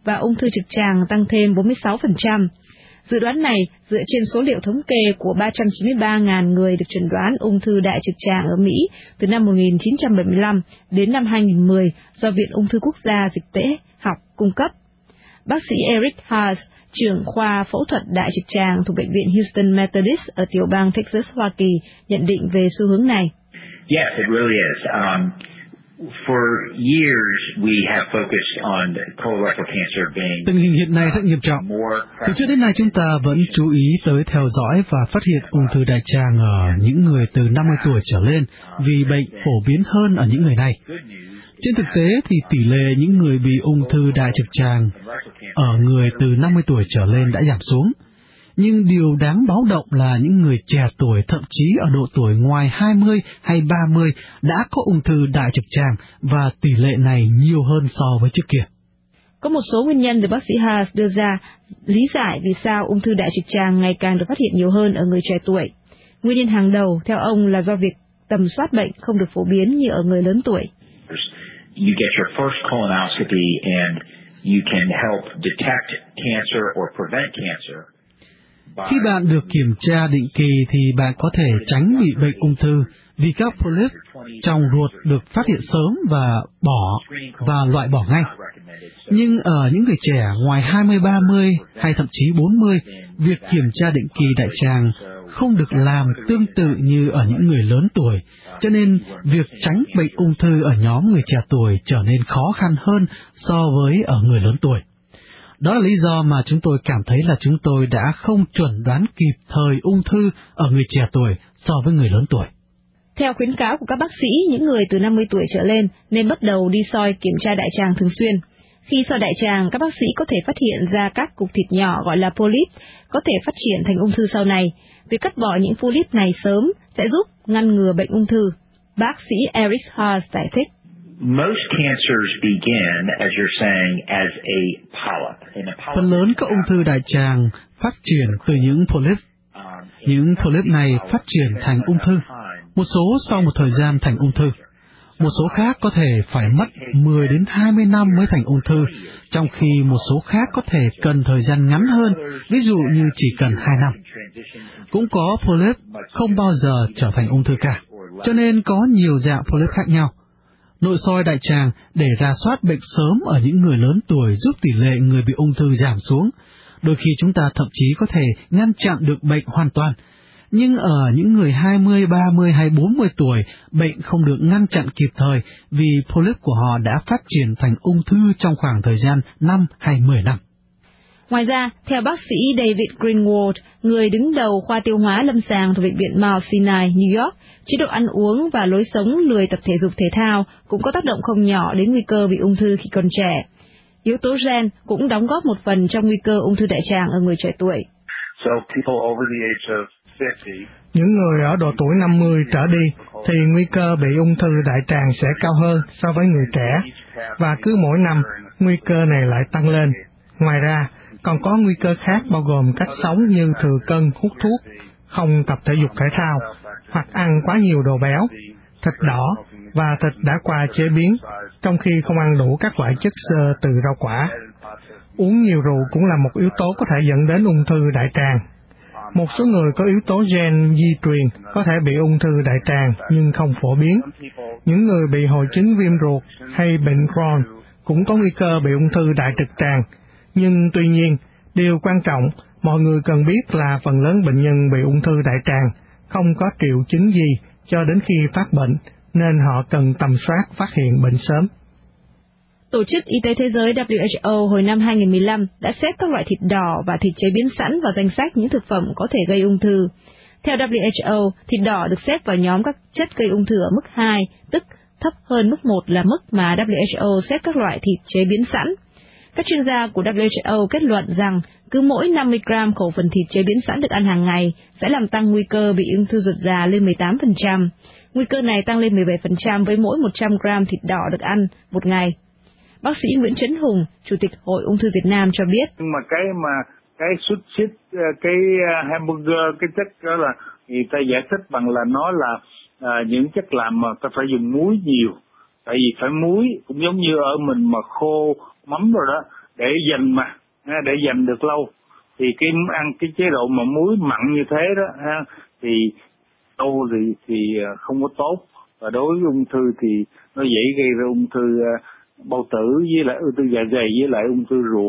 [SPEAKER 16] và ung thư trực tràng tăng thêm bốn mươi sáu phần trăm. Dự đoán này dựa trên số liệu thống kê của ba trăm chín mươi ba nghìn người được chẩn đoán ung thư đại trực tràng ở Mỹ từ năm một nghìn chín trăm bảy mươi lăm đến năm hai nghìn không trăm mười do Viện Ung thư Quốc gia Dịch tễ học cung cấp. Bác sĩ Eric Haas, trưởng khoa phẫu thuật đại trực tràng thuộc Bệnh viện Houston Methodist ở tiểu bang Texas, Hoa Kỳ, nhận định về xu hướng này.
[SPEAKER 17] Yes, it really is. Um, for years we have focused on colorectal cancer being
[SPEAKER 18] Tình hình hiện nay rất nghiêm trọng. Từ trước đến nay chúng ta vẫn chú ý tới theo dõi và phát hiện ung thư đại tràng ở những người từ năm mươi tuổi trở lên vì bệnh phổ biến hơn ở những người này. Trên thực tế thì tỷ lệ những người bị ung thư đại trực tràng ở người từ năm mươi tuổi trở lên đã giảm xuống. Nhưng điều đáng báo động là những người trẻ tuổi, thậm chí ở độ tuổi ngoài hai mươi hay ba mươi đã có ung thư đại trực tràng và tỷ lệ này nhiều hơn so với trước kia.
[SPEAKER 16] Có một số nguyên nhân được bác sĩ Haas đưa ra lý giải vì sao ung thư đại trực tràng ngày càng được phát hiện nhiều hơn ở người trẻ tuổi. Nguyên nhân hàng đầu theo ông là do việc tầm soát bệnh không được phổ biến như ở người lớn tuổi.
[SPEAKER 17] You get your first colonoscopy and you can help detect cancer or prevent cancer.
[SPEAKER 18] Khi bạn được kiểm tra định kỳ thì bạn có thể tránh bị bệnh ung thư vì các polyp trong ruột được phát hiện sớm và bỏ và loại bỏ ngay. Nhưng ở những người trẻ ngoài hai mươi, ba mươi hay thậm chí bốn mươi, việc kiểm tra định kỳ đại tràng không được làm tương tự như ở những người lớn tuổi, cho nên việc tránh bệnh ung thư ở nhóm người trẻ tuổi trở nên khó khăn hơn so với ở người lớn tuổi. Đó là lý do mà chúng tôi cảm thấy là chúng tôi đã không chuẩn đoán kịp thời ung thư ở người trẻ tuổi so với người lớn tuổi.
[SPEAKER 16] Theo khuyến cáo của các bác sĩ, những người từ năm mươi tuổi trở lên nên bắt đầu đi soi kiểm tra đại tràng thường xuyên. Khi soi đại tràng, các bác sĩ có thể phát hiện ra các cục thịt nhỏ gọi là polyp có thể phát triển thành ung thư sau này. Việc cắt bỏ những polyp này sớm sẽ giúp ngăn ngừa bệnh ung thư. Bác sĩ Eric Haas giải thích.
[SPEAKER 17] Most cancers begin, as you're saying, as a polyp.
[SPEAKER 18] Phần lớn các ung thư đại tràng phát triển từ những polyp. Những polyp này phát triển thành ung thư. Một số sau một thời gian thành ung thư. Một số khác có thể phải mất mười đến hai mươi năm mới thành ung thư, trong khi một số khác có thể cần thời gian ngắn hơn, ví dụ như chỉ cần hai năm. Cũng có polyp không bao giờ trở thành ung thư cả, cho nên có nhiều dạng polyp khác nhau. Nội soi đại tràng để rà soát bệnh sớm ở những người lớn tuổi giúp tỷ lệ người bị ung thư giảm xuống. Đôi khi chúng ta thậm chí có thể ngăn chặn được bệnh hoàn toàn. Nhưng ở những người hai mươi, ba mươi hay bốn mươi tuổi, bệnh không được ngăn chặn kịp thời vì polyp của họ đã phát triển thành ung thư trong khoảng thời gian năm hay mười năm.
[SPEAKER 16] Ngoài ra, theo bác sĩ David Greenwald, người đứng đầu khoa tiêu hóa lâm sàng thuộc Bệnh viện Mount Sinai, New York, chế độ ăn uống và lối sống lười tập thể dục thể thao cũng có tác động không nhỏ đến nguy cơ bị ung thư khi còn trẻ. Yếu tố gen cũng đóng góp một phần trong nguy cơ ung thư đại tràng ở người trẻ tuổi.
[SPEAKER 19] So people over the age of fifty,
[SPEAKER 12] những người ở độ tuổi năm mươi trở đi thì nguy cơ bị ung thư đại tràng sẽ cao hơn so với người trẻ, và cứ mỗi năm nguy cơ này lại tăng lên. Ngoài ra, còn có nguy cơ khác bao gồm cách sống như thừa cân, hút thuốc, không tập thể dục thể thao, hoặc ăn quá nhiều đồ béo, thịt đỏ và thịt đã qua chế biến, trong khi không ăn đủ các loại chất xơ từ rau quả. Uống nhiều rượu cũng là một yếu tố có thể dẫn đến ung thư đại tràng. Một số người có yếu tố gen di truyền có thể bị ung thư đại tràng nhưng không phổ biến. Những người bị hội chứng viêm ruột hay bệnh Crohn cũng có nguy cơ bị ung thư đại trực tràng. Nhưng tuy nhiên, điều quan trọng mọi người cần biết là phần lớn bệnh nhân bị ung thư đại tràng không có triệu chứng gì cho đến khi phát bệnh, nên họ cần tầm soát phát hiện bệnh sớm.
[SPEAKER 16] Tổ chức Y tế Thế giới W H O hồi năm hai nghìn không trăm mười lăm đã xếp các loại thịt đỏ và thịt chế biến sẵn vào danh sách những thực phẩm có thể gây ung thư. Theo W H O, thịt đỏ được xếp vào nhóm các chất gây ung thư ở mức hai, tức thấp hơn mức một là mức mà W H O xếp các loại thịt chế biến sẵn. Các chuyên gia của W H O kết luận rằng cứ mỗi năm mươi gram khẩu phần thịt chế biến sẵn được ăn hàng ngày sẽ làm tăng nguy cơ bị ung thư ruột già lên mười tám phần trăm. Nguy cơ này tăng lên mười bảy phần trăm với mỗi một trăm gram thịt đỏ được ăn một ngày. Bác sĩ Nguyễn Trấn Hùng, Chủ tịch Hội Ung thư Việt Nam cho biết.
[SPEAKER 8] Nhưng mà cái mà cái xúc xích, cái hamburger, cái chất đó là người ta giải thích bằng là nó là à, những chất làm mà ta phải dùng muối nhiều. Tại vì phải muối cũng giống như ở mình mà khô mắm rồi đó,
[SPEAKER 20] để dành mà, để dành được lâu. Thì cái ăn cái chế độ mà muối mặn như thế đó ha, thì lâu thì thì không có tốt, và đối với ung thư thì nó dễ gây ra ung thư bao tử với lại ung thư dạ dày với lại ung thư ruột.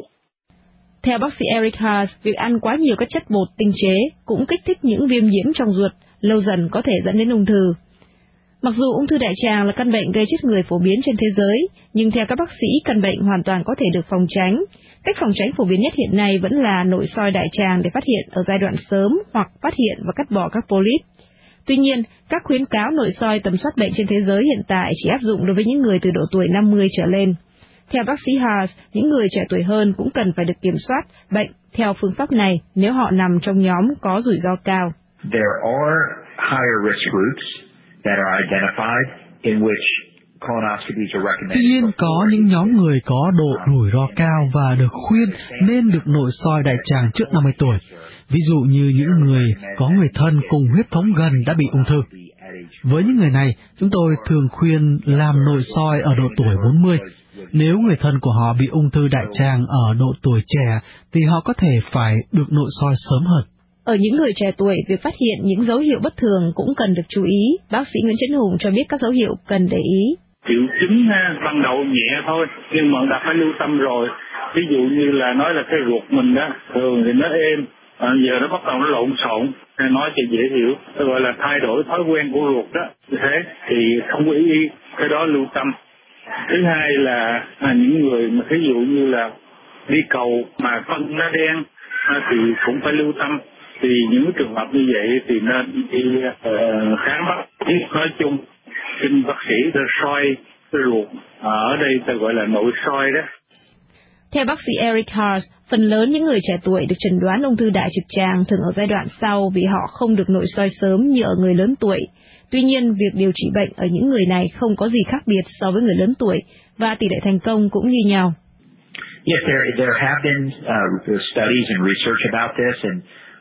[SPEAKER 16] Theo bác sĩ Eric Haas, việc ăn quá nhiều các chất bột tinh chế cũng kích thích những viêm nhiễm trong ruột, lâu dần có thể dẫn đến ung thư. Mặc dù ung thư đại tràng là căn bệnh gây chết người phổ biến trên thế giới, nhưng theo các bác sĩ, căn bệnh hoàn toàn có thể được phòng tránh. Cách phòng tránh phổ biến nhất hiện nay vẫn là nội soi đại tràng để phát hiện ở giai đoạn sớm hoặc phát hiện và cắt bỏ các polyp. Tuy nhiên, các khuyến cáo nội soi tầm soát bệnh trên thế giới hiện tại chỉ áp dụng đối với những người từ độ tuổi năm mươi trở lên. Theo bác sĩ Haas, những người trẻ tuổi hơn cũng cần phải được kiểm soát bệnh theo phương pháp này nếu họ nằm trong nhóm có rủi ro cao.
[SPEAKER 17] There are higher risk groups that are identified in which colonoscopies are recommended.
[SPEAKER 18] Tuy nhiên, có những nhóm người có độ rủi ro cao và được khuyên nên được nội soi đại tràng trước năm mươi tuổi. Ví dụ như những người có người thân cùng huyết thống gần đã bị ung thư. Với những người này, chúng tôi thường khuyên làm nội soi ở độ tuổi bốn mươi. Nếu người thân của họ bị ung thư đại tràng ở độ tuổi trẻ, thì họ có thể phải được nội soi sớm hơn.
[SPEAKER 16] Ở những người trẻ tuổi, việc phát hiện những dấu hiệu bất thường cũng cần được chú ý. Bác sĩ Nguyễn Trấn Hùng cho biết các dấu hiệu cần để ý.
[SPEAKER 20] Triệu chứng ban đầu nhẹ thôi, nhưng mà đã phải lưu tâm rồi. Ví dụ như là nói là cái ruột mình đó, thường thì nó êm, à, giờ nó bắt đầu nó lộn xộn, nói cho dễ hiểu, gọi là thay đổi thói quen của ruột đó. Thế thì không có ý, cái đó lưu tâm. Thứ hai là à, những người mà ví dụ như là đi cầu mà phân nó đen à, thì cũng phải lưu tâm. Thì những trường hợp như vậy thì nên đi uh, khám bác sĩ nói chung, xin bác sĩ để soi cái ruột, ở đây ta gọi là nội soi đó.
[SPEAKER 16] Theo bác sĩ Eric Haas, phần lớn những người trẻ tuổi được chẩn đoán ung thư đại trực tràng thường ở giai đoạn sau vì họ không được nội soi sớm như ở người lớn tuổi. Tuy nhiên, việc điều trị bệnh ở những người này không có gì khác biệt so với người lớn tuổi, và tỷ lệ thành công cũng như nhau.
[SPEAKER 17] Yes, there, there have been uh, studies and research about this, and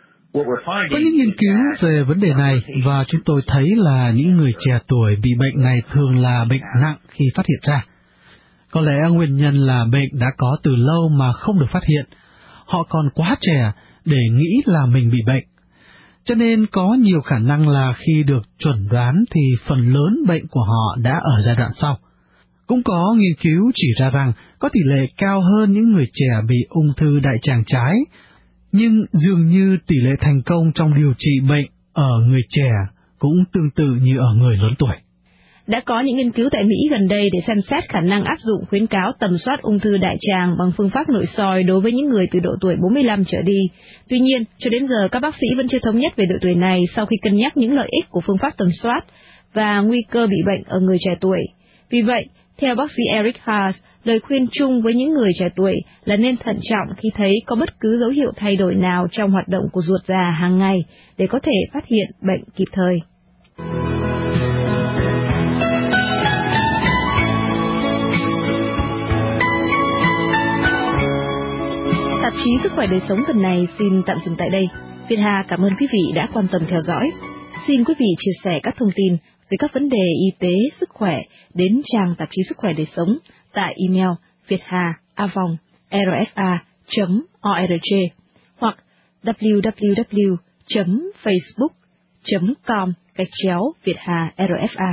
[SPEAKER 18] có những nghiên cứu về vấn đề này, và chúng tôi thấy là những người trẻ tuổi bị bệnh này thường là bệnh nặng khi phát hiện ra. Có lẽ nguyên nhân là bệnh đã có từ lâu mà không được phát hiện. Họ còn quá trẻ để nghĩ là mình bị bệnh. Cho nên có nhiều khả năng là khi được chuẩn đoán thì phần lớn bệnh của họ đã ở giai đoạn sau. Cũng có nghiên cứu chỉ ra rằng có tỷ lệ cao hơn những người trẻ bị ung thư đại tràng trái, nhưng dường như tỷ lệ thành công trong điều trị bệnh ở người trẻ cũng tương tự như ở người lớn tuổi.
[SPEAKER 16] Đã có những nghiên cứu tại Mỹ gần đây để xem xét khả năng áp dụng khuyến cáo tầm soát ung thư đại tràng bằng phương pháp nội soi đối với những người từ độ tuổi bốn mươi lăm trở đi. Tuy nhiên, cho đến giờ các bác sĩ vẫn chưa thống nhất về độ tuổi này sau khi cân nhắc những lợi ích của phương pháp tầm soát và nguy cơ bị bệnh ở người trẻ tuổi. Vì vậy, theo bác sĩ Eric Haas, lời khuyên chung với những người trẻ tuổi là nên thận trọng khi thấy có bất cứ dấu hiệu thay đổi nào trong hoạt động của ruột già hàng ngày để có thể phát hiện bệnh kịp thời. Tạp chí Sức khỏe đời sống tuần này xin tạm dừng tại đây. Việt Hà cảm ơn quý vị đã quan tâm theo dõi. Xin quý vị chia sẻ các thông tin về các vấn đề y tế, sức khỏe đến trang tạp chí Sức khỏe đời sống tại email vietha@rfa chấm org hoặc w w w chấm facebook chấm com gạch chéo vietha rfa.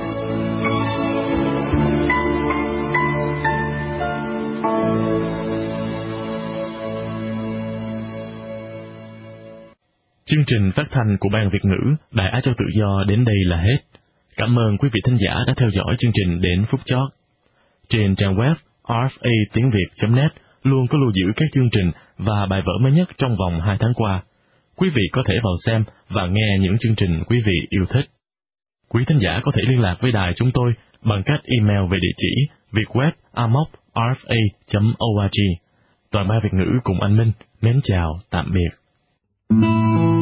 [SPEAKER 1] Chương trình phát thanh của Ban Việt ngữ Đài Á Châu Tự Do đến đây là hết. Cảm ơn quý vị thính giả đã theo dõi chương trình đến phút chót. Trên trang web r f a tiếng việt chấm net luôn có lưu giữ các chương trình và bài vở mới nhất trong vòng hai tháng qua. Quý vị có thể vào xem và nghe những chương trình quý vị yêu thích. Quý thính giả có thể liên lạc với đài chúng tôi bằng cách email về địa chỉ vietweb a m o c r f a chấm org. Toàn Ban Việt ngữ cùng anh Minh mến chào, tạm biệt.